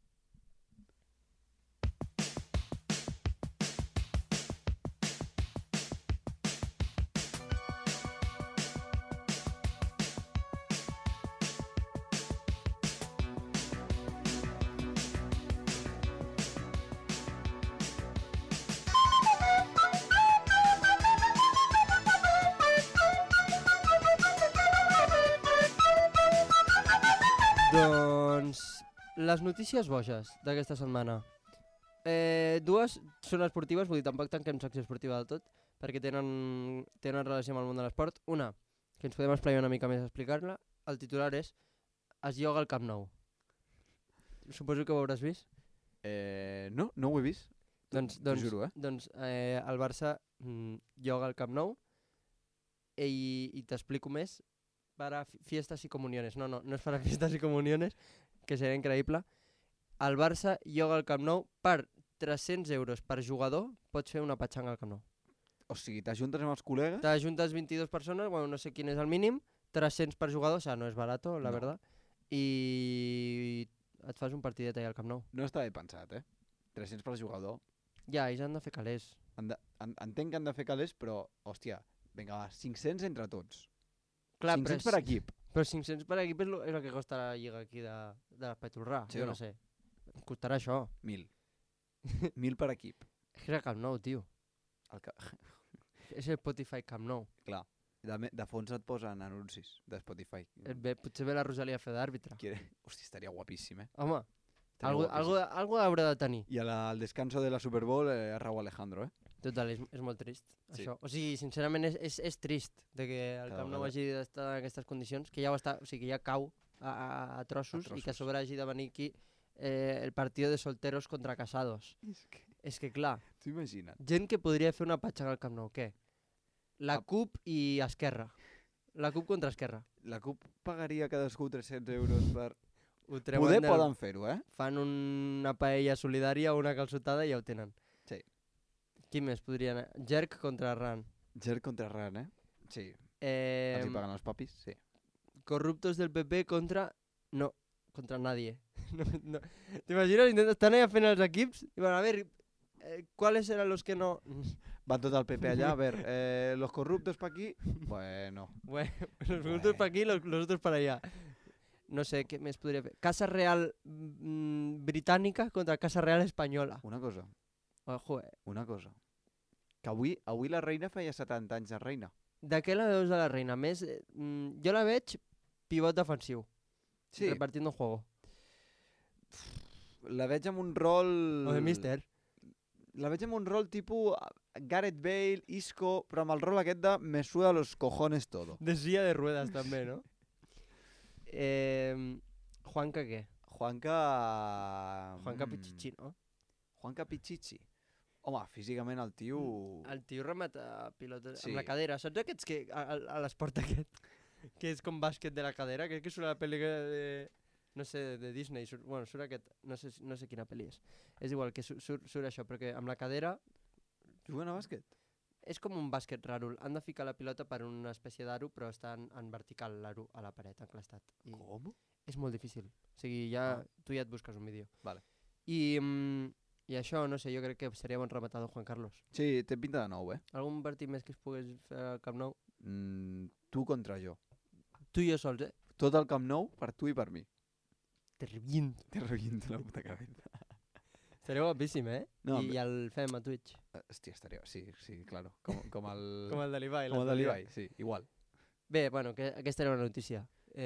Doncs les notícies boges d'aquesta setmana. Dues són esportives, vull dir, tampoc tanquem secció esportiva del tot, perquè tenen relació amb el món de l'esport. Una, que ens podem esplaiar una mica més a explicar-la, el titular és es lloga al Camp Nou. Suposo que ho hauràs vist. No ho he vist. Doncs, T'ho juro, el Barça lloga al Camp Nou i t'explico més para fiestas y comuniones. No és para fiestas y comuniones, que seria increïble. El Barça lloga al Camp Nou per 300 euros per jugador, pots fer una patxanga al Camp Nou. O sigui, t'ajuntes amb els col·legues? T'ajuntes 22 persones, bueno, no sé quin és el mínim, 300 per jugador, o sea, no és barato, la verdad, i et fas un partidet allà al Camp Nou. No està bé pensat, 300 per jugador. Ja, ells han de fer calés. Entenc que han de fer calés, però, hòstia, vinga, va, 500 entre tots. Clar, 500 per equip. Però 500 per equip és el que costa la lliga aquí de l'Espeturrà, Sí jo o no? no sé. Costarà això. 1.000. 1.000 per equip. És que és el Camp Nou, tio. És el Spotify Camp Nou. Clar, de fons et posen anuncis de Spotify. Potser ve la Rosalia a fer d'àrbitre. Hòstia, estaria guapíssim, Home, Estaria guapíssim. algo haurà de tenir. I al descanso de la Super Bowl, Raúl Alejandro, Total, és molt trist, Sí. això. O sigui, sincerament és trist de que el Cada Camp Nou vegada. hagi d'estar en aquestes condicions, que ja ho està, o sigui, que ja cau a trossos i que a sobre hagi de venir aquí el partido de solteros contra casados. És que clar, T'ho imagina't. gent que podria fer una patxaga al Camp Nou, què? La CUP i Esquerra. La CUP contra Esquerra. La CUP pagaria cadascú 300 euros per... Ho treuen Poden fer-ho, Fan una paella solidària o una calçotada i ja ho tenen. Sí. Qui més podria anar? Jerk contra Ran. Ger contra Ran, Sí. Els hi paguen els papis? Sí. Corruptos del PP contra... No, contra nadie. No. ¿Te imaginas? Estan allà fent els equips i van a ver, ¿cuáles eran los que no...? Van tot el PP allà, a ver, los corruptos pa aquí... Bueno. Bueno, los corruptos para aquí, los otros para allá. No sé, què més podria fer? Casa Real britànica contra Casa Real espanyola. Una cosa, Ojo, que avui la reina feia 70 anys de reina. De què la veus de la reina? Més, jo la veig pivot defensiu, Sí, repartiendo juego. la veig amb un rol... O de míster. la veig amb un rol tipus Gareth Bale, Isco, però amb el rol aquest de me suda los cojones todo. De silla de ruedas també, no? Juanca què? Juanca... Juanca Pichichi, no? Juanca Pichichi. Home, físicament el tio... El tio remata pilotes Sí. amb la cadera. Saps aquests que a l'esport aquest? Que és com bàsquet de la cadera? Crec que surt a la pel·lícula de... No sé, de Disney. Surt aquest... No sé quina pel·li és. És igual, que surt això, perquè amb la cadera... Juguen a bàsquet? És com un bàsquet raro. Han de ficar la pilota per una espècie d'aro, però està en vertical l'aro a la paret, enclastat. Com? És molt difícil. O sigui, tu ja et busques un vídeo. Vale. I això, no sé, jo crec que seria bon rematador Juan Carlos. Sí, té pinta de nou, Algun partit més que es pogués fer al Camp Nou? Tu contra jo. Tu i jo sols, Tot el Camp Nou per tu i per mi. Te reviento. Te reviento la puta cabeza. Seria guapíssim, No, I el fem a Twitch. Hòstia, estaria... Sí, claro. Com el... Com el de l'Ibai. Com el de l'Ibai, sí, igual. Bé, bueno, aquesta era una notícia.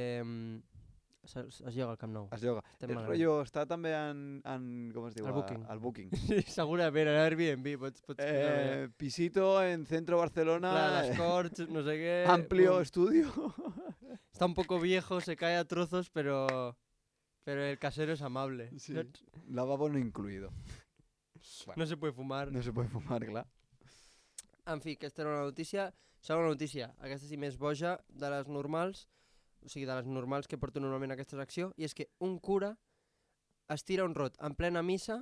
Es lloga al Camp Nou. Es lloga. Estem El malament. rotllo està també en com es diu? Al Booking. Al Booking. Sí, segurament, a Airbnb, pots ficar Pisito en centro Barcelona. Clar, les corts, no sé què... Amplio Bum. estudio. Está un poco viejo, se cae a trozos, pero el casero es amable. Sí. Saps? Lavabo no incluido. No se puede fumar. No se puede fumar, clar. En fi, aquesta era una notícia. Segona notícia, aquesta sí més boja de les normals, o sigui, de les normals que porto normalment a aquesta secció, i és que un cura es tira un rot en plena missa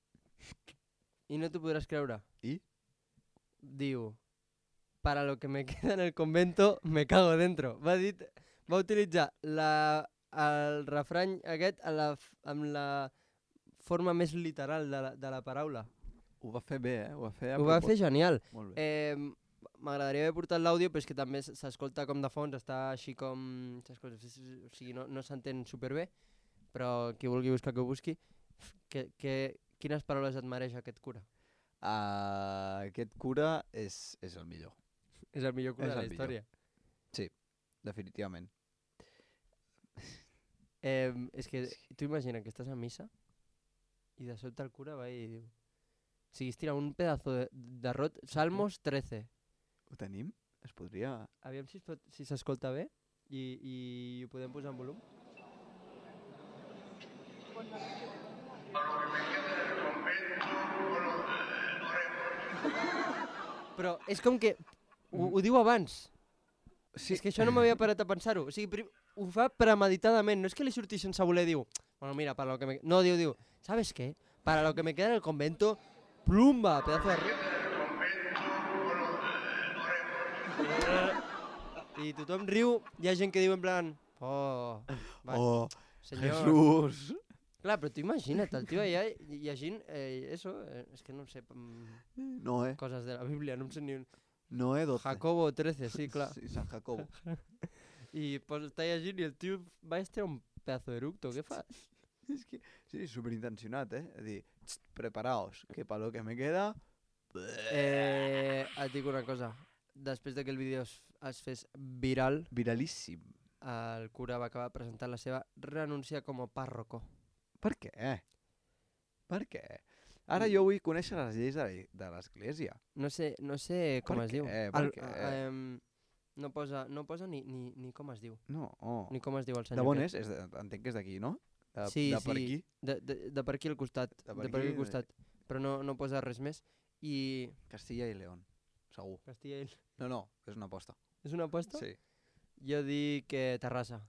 i no t'ho podràs creure. I? Diu, para lo que me queda en el convento, me cago dentro. Va utilitzar el refrany aquest amb la forma més literal de la paraula. Ho va fer bé, Ho va fer a Ho va propòsit. fer genial. Molt bé. M'agradaria haver portat l'àudio, però és que també s'escolta com de fons, està així com... O sigui, no s'entén superbé, però qui vulgui buscar que ho busqui. Quines paraules et mereix aquest cura? Aquest cura és el millor. És el millor cura És de la el història. Definitivament. És que tu imagina que estàs a missa i de sobte el cura va i diu... O sigui, es tira un pedazo de rot. Salmos 13. Ho tenim? Es podria... Aviam si s'escolta bé i ho podem posar en volum. Però és com que ho diu abans. Sí. És que això no m'havia parat a pensar-ho. O sigui, ho fa premeditadament. No és que li surti sense voler, diu... Bueno, mira, para lo que me... No, diu, ¿sabes qué? Para lo que me queda en el convento, plumba, pedazo de rot. I tothom riu, hi ha gent que diu en plan... Oh, senyor... Jesús! Clar, però tu imagina't, el tio allà llegint, eso, és que no sé, Noé. coses de la Bíblia, no em sé ni un... Noé 12. Jacobo 13, sí, clar. Sí, San Jacobo. I està llegint i el tio va estar un pedazo d'eructo, què fas? És que, sí, superintencionat, A dir, preparaos, que pa lo que me queda... Et dic una cosa, després de que el vídeo es fes viral, Viralíssim. el cura va acabar presentant la seva renúncia com a párroco. Per què? Per què? Ara jo vull conèixer les lleis de l'església. No sé com Per es diu. què? Per què? No posa ni com es diu. No. Ni com es diu el senyor. De bon aquest. és? Entenc que és d'aquí, no? Sí, de per sí. aquí? De per aquí al costat. De per De per aquí aquí, al costat. Però no posa res més. I... Castilla i León, segur. Castilla i... No, és una aposta. És una aposta? Sí. Jo dic que Terrassa.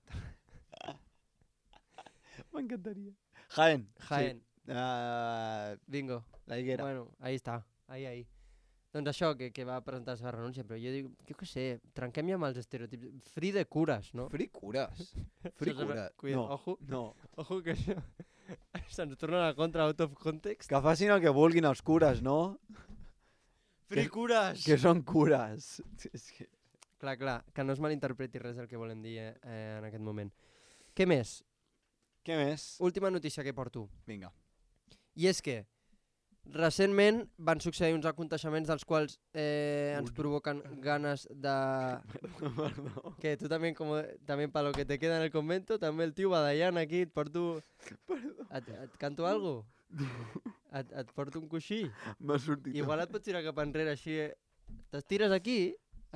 M'encantaria. Jaén. Jaén. Sí. Bingo. La Higuera. Bueno, ahí està. Ahí. Doncs això, que va presentar la seva renúncia, però jo dic, jo què sé, trenquem ja amb els estereotips. Free de cures, no? Free cures. Free cures. Cuida, No, ojo. no. Ojo que això se'ns torna a la contra out of context. Que facin el que vulguin els cures, no? Free cures! Que són cures. És que... Clar, que no es malinterpreti res del que volem dir en aquest moment. Què més? Què més? Última notícia que porto. Vinga. I és que recentment van succeir uns aconteixements dels quals ens provoquen ganes de... Perdó. Que tu també, també para lo que te queda en el convento, també el tio badallant aquí, et porto... Et canto algo? Et porto un coixí. M'ha sortit. Igual et pots tirar cap enrere així. T'estires aquí,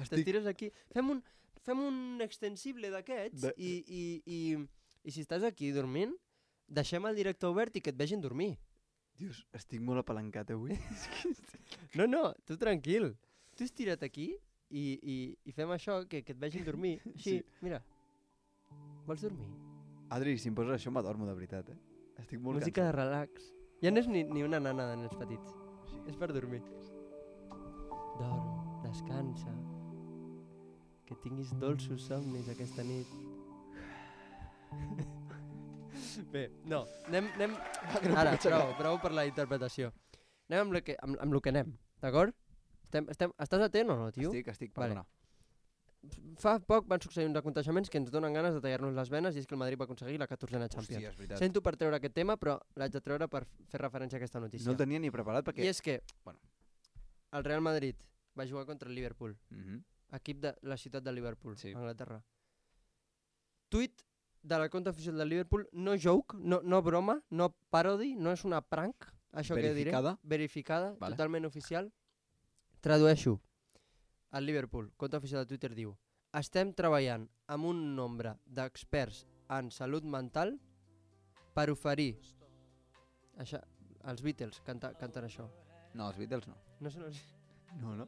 Fem un extensible d'aquests i si estàs aquí dormint, deixem el directe obert i que et vegin dormir. Dios, estic molt apalancat avui. No, tu tranquil. Tu estira't aquí i fem això, que et vegin dormir. Així, mira. Vols dormir? Adri, si em poses això m'adormo de veritat, Estic molt Música cansat. de relax. Ja no és ni una nana de nens petits. Sí. És per dormir. Dorm, descansa. Que tinguis dolços somnis aquesta nit. Bé, no, anem... Ara, prou per la interpretació. Anem amb lo que anem, d'acord? Estàs atent o no, tio? Estic, perdona. Fa poc van succeir uns aconteixements que ens donen ganes de tallar-nos les venes i és que el Madrid va aconseguir la 14a Champions. Hòstia, és veritat. Sento per treure aquest tema, però l'haig de treure per fer referència a aquesta notícia. No el tenia ni preparat perquè... I és que Bueno. el Real Madrid va jugar contra el Liverpool, Mhm. equip de la ciutat de Liverpool, Sí. Anglaterra. Tuit de la compte oficial del Liverpool, no joke, no broma, no parody, no és una prank, això Verificada. que diré. Verificada, Vale. totalment oficial. Tradueixo. El Liverpool, compte oficial de Twitter, diu: estem treballant amb un nombre d'experts en salut mental per oferir... Això, els Beatles canten això. No, els Beatles no. No sé, No.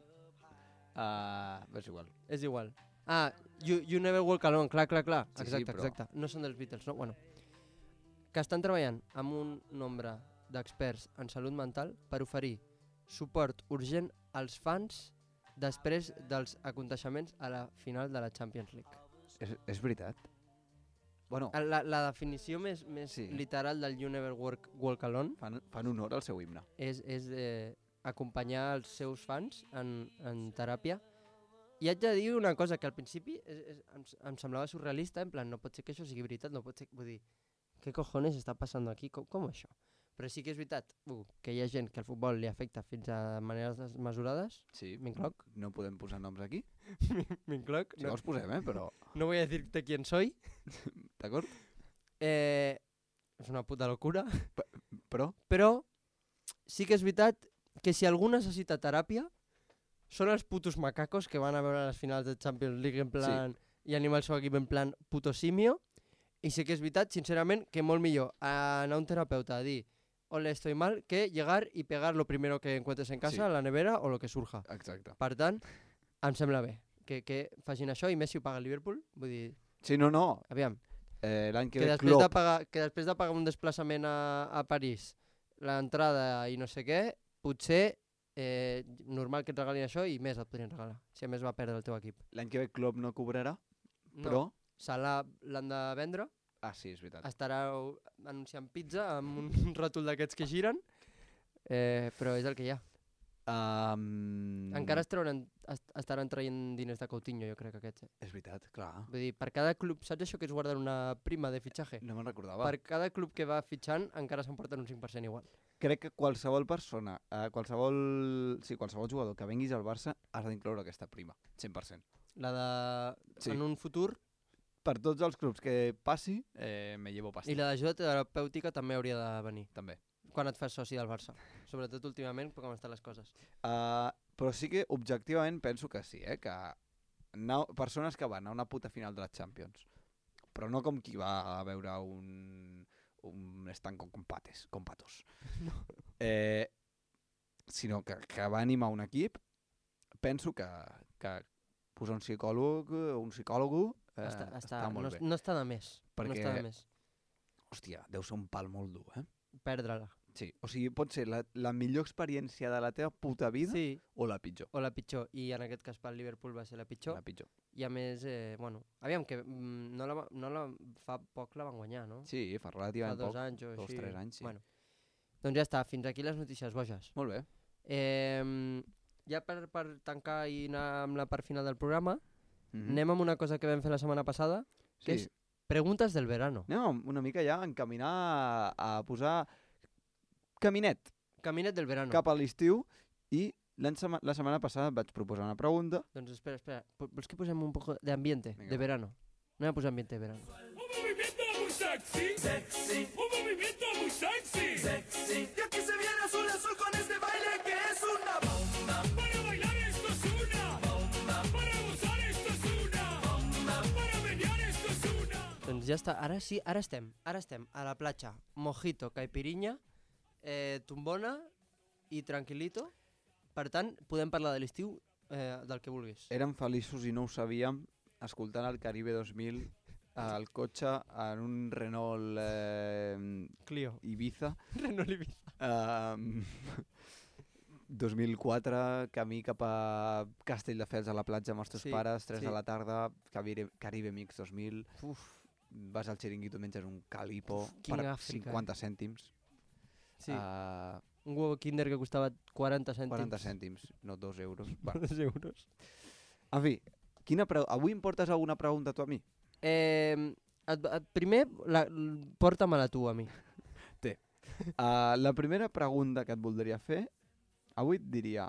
És igual. és igual. Ah, you never walk alone, clar. Sí, Exacte, però- exacte. No són dels Beatles, no? Bueno. Que estan treballant amb un nombre d'experts en salut mental per oferir suport urgent als fans després dels aconteixements a la final de la Champions League. És veritat? Bueno, La definició més Sí. literal del You Never Walk Alone fan honor al seu himne. és acompanyar els seus fans en teràpia. I haig de dir una cosa, que al principi em semblava surrealista, en plan, no pot ser que això sigui veritat, no pot ser... Vull dir, què cojones està passant aquí? Com això? Però sí que és veritat que hi ha gent que el futbol li afecta fins a maneres desmesurades. Sí. M'incloc. No podem posar noms aquí. M'incloc. Si vols posem, però... No voy a decirte quién soy. D'acord? És una puta locura. Però... Sí que és veritat que si algú necessita teràpia, són els putos macacos que van a veure les finals de Champions League en plan... I animar el seu equip en plan puto simio. I sí que és veritat, sincerament, que molt millor anar a un terapeuta a dir hola, estoy mal, que llegar y pegar lo primero que encuentres en casa, Sí. a la nevera o lo que surja. Exacte. Per tant, em sembla bé que facin això i Messi ho paga el Liverpool. Vull dir, Sí, no. aviam, L'any que que ve després de pagar un desplaçament a París, l'entrada i no sé què, potser normal que et regalin això i més et podrien regalar, si a més va perdre el teu equip. L'any que ve Klopp no cobrarà, No, però... Salah l'han de vendre, Ah, sí, és veritat. estarà anunciant pizza amb un rètol d'aquests que giren, però és el que hi ha. Encara estaran traient diners de Coutinho, jo crec, aquests. És veritat, clar. Vull dir, per cada club, saps això que és guardar una prima de fitxatge? No me'n recordava. Per cada club que va fitxant encara s'emporten un 5% igual. Crec que qualsevol persona, qualsevol jugador que venguis al Barça has d'incloure aquesta prima, 100%. La de... Sí. En un futur, Per tots els clubs que passi, me llevo pasta. i la d'ajuda terapèutica també hauria de venir, També. quan et fas soci del Barça. Sobretot últimament, com estan les coses. Però sí que objectivament penso que sí, que persones que van a una puta final de la Champions, però no com qui va a veure un estanco con patos, no. Sinó que va animar un equip, penso que posar un psicòleg està molt bé. No està de més. Perquè- No està de més. Hòstia, deu ser un pal molt dur, Perdre-la. Sí, o sigui, pot ser la millor experiència de la teva puta vida Sí, o la pitjor. o la pitjor. I en aquest cas pel Liverpool va ser la pitjor. La pitjor. I a més, bueno, aviam, que fa poc la van guanyar, no? Sí, fa Fa relativament 2 poc. anys o així. 2-3 anys, sí. Bueno, doncs ja està, fins aquí les notícies boges. Molt bé. Ja per tancar i anar amb la part final del programa, Mhm. anem amb una cosa que vam fer la setmana passada, que és preguntes del verano. Anem una mica ja a encaminar a posar caminet Caminet del verano. cap a l'estiu i la setmana passada et vaig proposar una pregunta. Doncs espera. Vols que posem un poco de ambiente, Vinga, de va. verano? Anem a posar ambiente de verano. Un movimiento muy sexy. Un movimiento muy sexy. Sexy. Y aquí se viene azul azul con este baile que es una bomba. Para bailar esto es una bomba. Para gozar esto es una bomba. Para menear esto es una. Doncs ja està, ara sí, ara estem a la platja. Mojito, caipirinha, tombona i tranquilito. Per tant, podem parlar de l'estiu del que vulguis. Érem feliços i no ho sabíem escoltant el Caribe 2000 al cotxe en un Renault Clio. Ibiza. Renault Ibiza. 2004, camí cap a Castelldefels a la platja amb els teus Sí, pares, 3 sí. de la tarda, Caribe Mix 2000, vas al xiringuito, menges un calipo Quina per Àfrica, 50 cèntims. Sí. Un huevo Kinder que costava 40 cèntims. 40 cèntims, no 2 euros. Bueno. 2 euros. En fi, avui em portes alguna pregunta tu a mi? Primer, porta-me-la tu a mi. La primera pregunta que et voldria fer, avui et diria...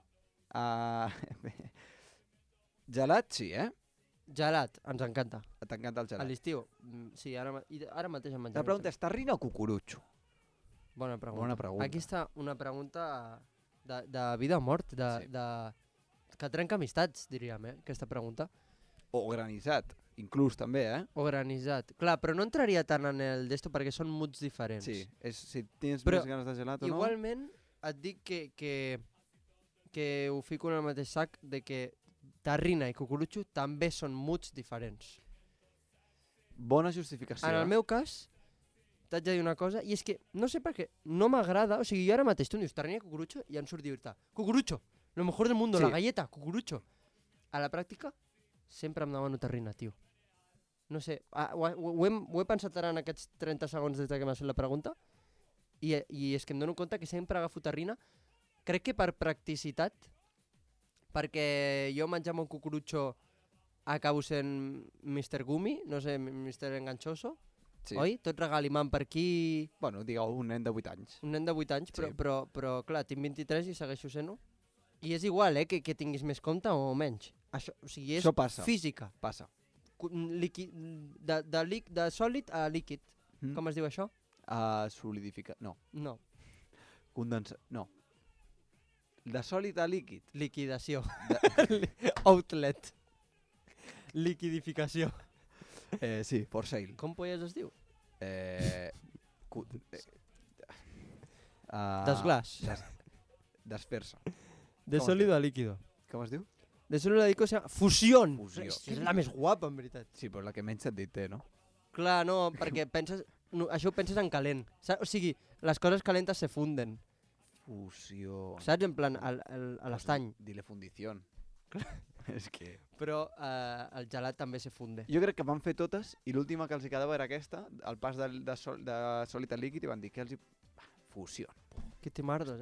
gelat sí, Gelat, ens encanta. T'encanta el A gelat. l'estiu, sí, ara mateix em menjaré. La pregunta és, terrina o cucurutxo? Bona pregunta. Bona pregunta. Aquí està una pregunta de vida o mort, Sí. que trenca amistats, diríem, aquesta pregunta. O granissat, inclús també, O granissat. Clar, però no entraria tant en el d'esto perquè són moods diferents. Sí, si tens Però més ganes de gelat o no... Igualment, et dic que ho fico en el mateix sac de que terrina i cucurutxo també són moods diferents. Bona justificació. En el meu cas, t'haig de dir una cosa, i és que no sé per què no m'agrada, o sigui, jo ara mateix tu em dius terrina i cucurutxo i em surt dir-te cucurutxo, lo mejor del mundo, Sí. la galleta, cucurutxo. A la pràctica, sempre em demano terrina, tio. No sé, ho he pensat ara en aquests 30 segons des que m'has fet la pregunta i és que em dono compte que sempre agafo terrina, crec que per practicitat, perquè jo menjant un cucurutxo acabo sent Mr. Gumi, no sé, Mr. Enganchoso, Sí. oi? Tot regalimant per aquí, Bueno, digueu, un nen de 8 anys. un nen de 8 anys, Sí. però clar, tinc 23 i segueixo sent-ho. I és igual, que tinguis més compte o menys. Això, o sigui, és Això passa. física. Passa. De sòlid a líquid. Mm? Com es diu això? Solidificar... No. No, Condensar... No. De sòlid a líquid. liquidació. Outlet. Liquidificació. Sí, for sale. Com polles es diu? cu- Desglàs. Desfer-se. De com es sólido a líquido. Com es diu? De sólido a líquido se llama fusión. Fusió. És la més guapa, en veritat. Sí, però la que menys sentit té, no? Clar, no, perquè penses... No, això ho penses en calent. O sigui, les coses calentes se funden. Fusió... Saps? En plan, a l'estany. Dile fundición. És que... Però el gelat també se funde. Jo crec que van fer totes i l'última que els hi quedava era aquesta, el pas de sòlid a líquid, i van dir que els hi... Fusió. Que te mardos,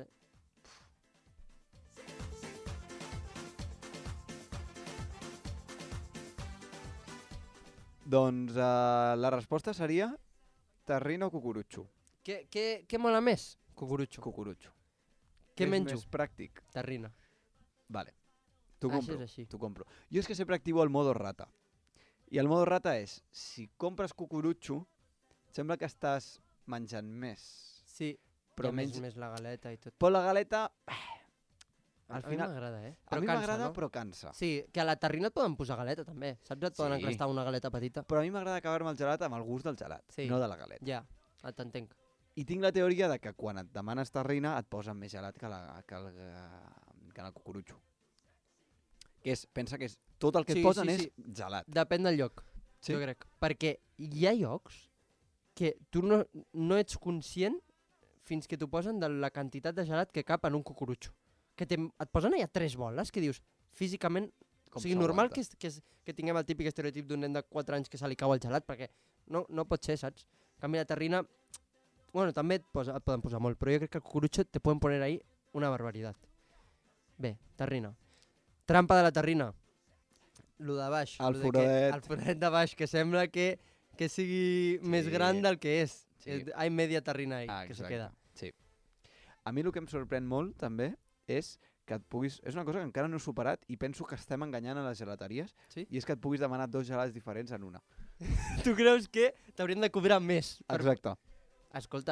Doncs la resposta seria terrina o cucurutxo. Què mola més? Cucurutxo. Cucurutxo. Què És menjo? més pràctic. Terrina. Vale. T'ho Així compro. és així. T'ho compro. Jo és que sempre activo el modo rata. I el modo rata és, si compres cucurutxo, sembla que estàs menjant més. Sí, Però i a més, menys... més la galeta i tot. Però la galeta... Al Al final... A mi m'agrada, A mi cansa, m'agrada, no? però cansa. Sí, que a la terrina et poden posar galeta també, saps? Et poden Sí. enclastar una galeta petita. Però a mi m'agrada acabar-me el gelat amb el gust del gelat, Sí. no de la galeta. Ja, t'entenc. I tinc la teoria de que quan et demanes terrina et posen més gelat que en el cucurutxo. Que és, pensa que és, tot el que Sí, et posen sí, és gelat. Depèn del lloc, Sí? jo crec. Perquè hi ha llocs que tu no ets conscient fins que t'ho posen de la quantitat de gelat que cap en un cucurutxo. Que et posen allà 3 boles que dius, físicament, Com o sigui, normal s'aguanta. que tinguem el típic estereotip d'un nen de 4 anys que se li cau el gelat, perquè no pot ser, saps? En canvi, la terrina, bueno, també et poden posar molt, però jo crec que el cucurutxo te poden poner ahí una barbaritat. Bé, terrina. Trampa de la terrina. Lo de baix. El lo de foradet. el foradet de baix, que sembla que sigui més gran del que és. Sí. Hay media terrina ahí, que se queda. Sí. A mi el que em sorprèn molt, també, és que et puguis... És una cosa que encara no he superat i penso que estem enganyant a les gelateries, Sí? i és que et puguis demanar 2 gelats diferents en una. Tu creus que t'haurien de cobrar més? Exacte. Escolta,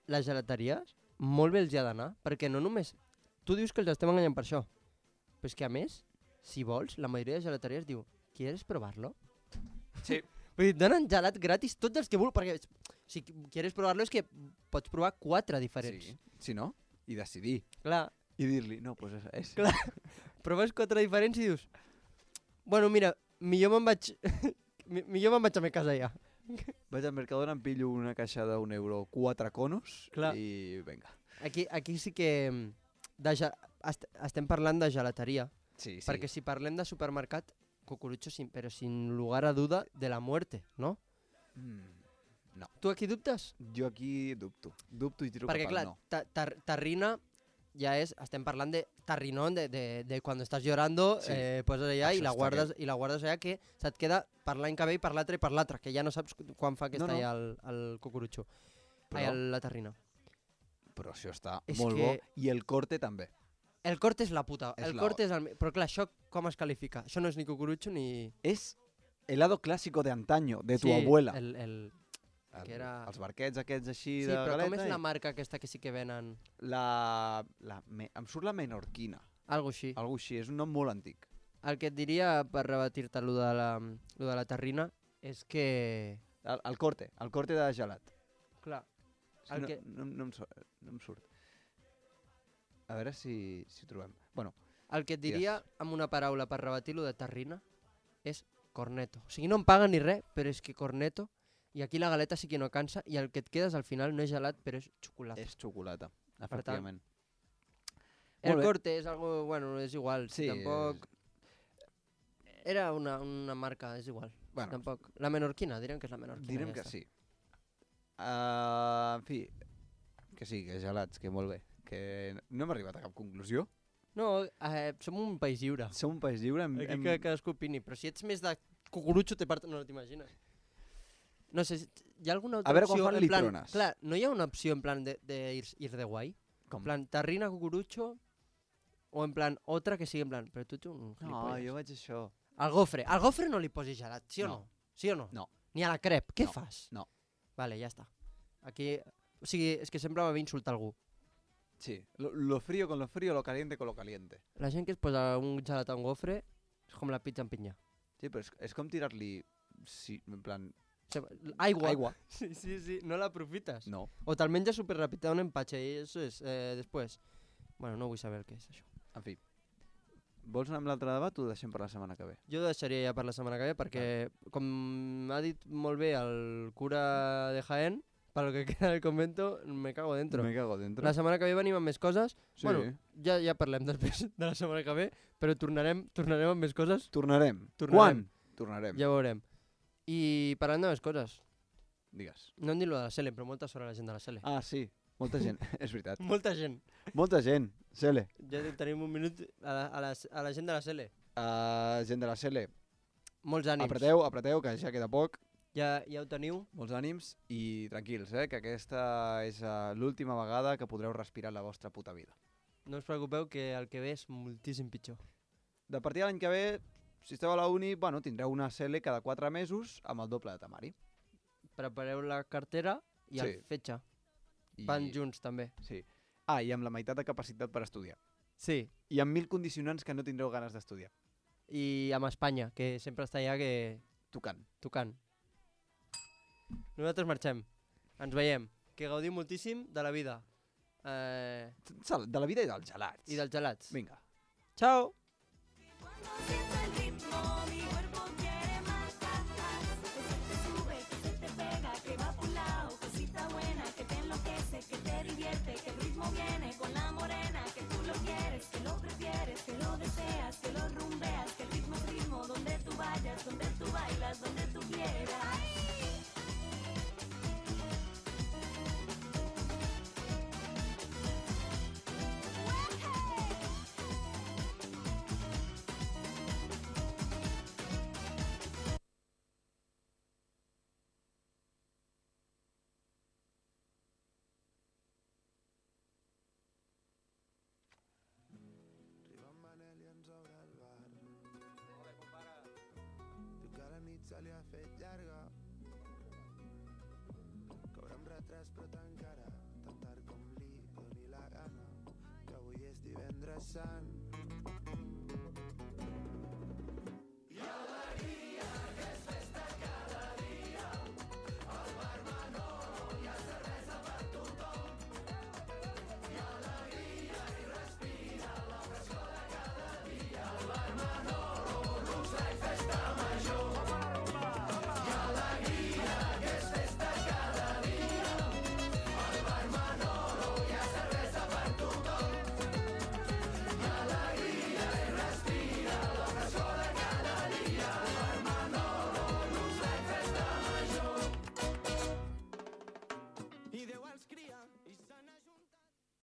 les gelateries molt bé els hi ha d'anar, perquè no només... Tu dius que els estem enganyant per això, però és que a més, si vols, la majoria de gelateries diu ¿quieres probarlo? Sí. Vull dir, donen gelat gratis tots els que vulguis, perquè si quieres provarlo és que pots provar 4 diferents. Sí, si no, i decidir. Clar, I dir-li, no, doncs és... Clar. proves 4 diferents i dius bueno, mira, millor me'n vaig a me casa ja. Vaig al Mercadona, em pillo una caixa d'1 euro, 4 conos Clar. i vinga. Aquí sí que estem parlant de gelateria, Sí, sí. perquè si parlem de supermercat, cucurucho però sin lugar a duda de la muerte, no? No. Tu aquí dubtes? Jo aquí dubto. Dubto i tiro Perquè cap al clar, no. tarrina ja estem parlant de tarrinón, de quan estàs llorando, Sí. poses allà Això i la està guardes allà que se't queda per l'any que ve i per l'altre i per l'altre, que ja no saps quan fa que No, està no. allà el cucurutxo. Però- La tarrina. Però això està És molt que- bo. I el corte també. El corte és la puta. És El la corte és el... Però clar, això com es qualifica? Això no és ni cucurutxo ni... És helado clásico de antaño, de tu Sí, abuela. que era- Els barquets aquests així Sí, de però galeta. com és i- la marca aquesta que sí que venen? Em surt la menorquina. Algo així. Algo així, és un nom molt antic. El que et diria per rebatir-te lo de la terrina és que... El corte de gelat. Clar, És que El no, que- no em surt. A veure si ho trobem. Bueno, el que et diria amb una paraula per rebatir lo de terrina és corneto. O sigui, no em paguen ni res, però és que corneto, i aquí la galeta sí que no cansa, i el que et quedes al final no és gelat, però és xocolata. és xocolata, tant, efectivament. El molt bé. corte és algo, bueno, és igual, Sí, tampoc... Era una marca, és igual. Bueno, Tampoc. La menorquina, direm que és la menorquina. direm ja que està. sí. En fi, que sí, que gelats, que molt bé. Que no hem arribat a cap conclusió. No, som un país lliure. Som un país lliure. Aquí que cadascú opini, però si ets més de cucurutxo te part... No t'imagines. No sé, hi ha alguna altra A veure quan opció fan en plan... litrones. Clar, no hi ha una opció en plan de ir de guai? Com? En plan, tarrina, cucurutxo, o en plan, otra que sigui en plan... Però tu ets un No, gilipolles. jo vaig això. Al gofre no li posis gelat, sí o No. no? Sí o no? No. Ni a la crep, què No, fas? no. Vale, ja està. Aquí... O sigui, és que sempre va bé insultar algú. Sí, lo frío con lo frío, lo caliente con lo caliente. La gent que es posa un gelat a un gofre és com la pizza en pinya. Sí, però és com tirar-li... Sí, en plan... Aigua. Aigua. Sí, no l'aprofites. No. O te'l menges superràpid, te da un empatxe i això és després. Bueno, no vull saber el que és això. En fi. Vols anar amb l'altre debat o ho deixem per la setmana que ve? Jo ho deixaria ja per la setmana que ve perquè, com ha dit molt bé el cura de Jaén, per lo que queda del convento, me cago dentro. Me cago dentro. La setmana que ve venim amb més coses. Sí. Bueno, ja parlem després de la setmana que ve, però tornarem amb més coses, Tornarem. Tornarem. Quan? Tornarem. ja veurem. I parlant de més coses, Digues. no hem dit lo de la Sele, però molta sort a la gent de la Sele. Ah, sí. Molta gent. És veritat. Molta gent. Molta gent. Sele. Ja tenim un minut a la gent de la Sele. Gent de la Sele. Molts ànims. Apreteu, que ja queda poc. Ja ho teniu? Molts ànims i tranquils, que aquesta és l'última vegada que podreu respirar la vostra puta vida. No us preocupeu que el que ve és moltíssim pitjor. De partir de l'any que ve, si esteu a la uni, bueno, tindreu una CL cada 4 mesos amb el doble de temari. Prepareu la cartera i el Sí. fetge. I... Van junts també. Sí. Ah, i amb la meitat de capacitat per estudiar. Sí. I amb 1000 condicionants que no tindreu ganes d'estudiar. I amb Espanya, que sempre està allà que... tocant. Nosaltres marxem. Ens veiem. Que gaudim moltíssim de la vida. De la vida i dels gelats. I dels gelats. Vinga. Ciao! Cuando siento el ritmo, mi cuerpo quiere más, que se te sube, que se te pega, que va por un lado, cosita buena, que te enloquece, que te divierte, que el ritmo viene con la morena, que tú lo quieres, que lo prefieres, que lo deseas, que lo rumbeas, que el ritmo es ritmo, donde tú vayas, donde tú bailas, donde tú quieras. Arriba Manel i ens obre el bar. Diu que la nit se li ha fet llarga. Cobra amb retràs però t'encara. tard com li doni la gana, que avui és divendres sant.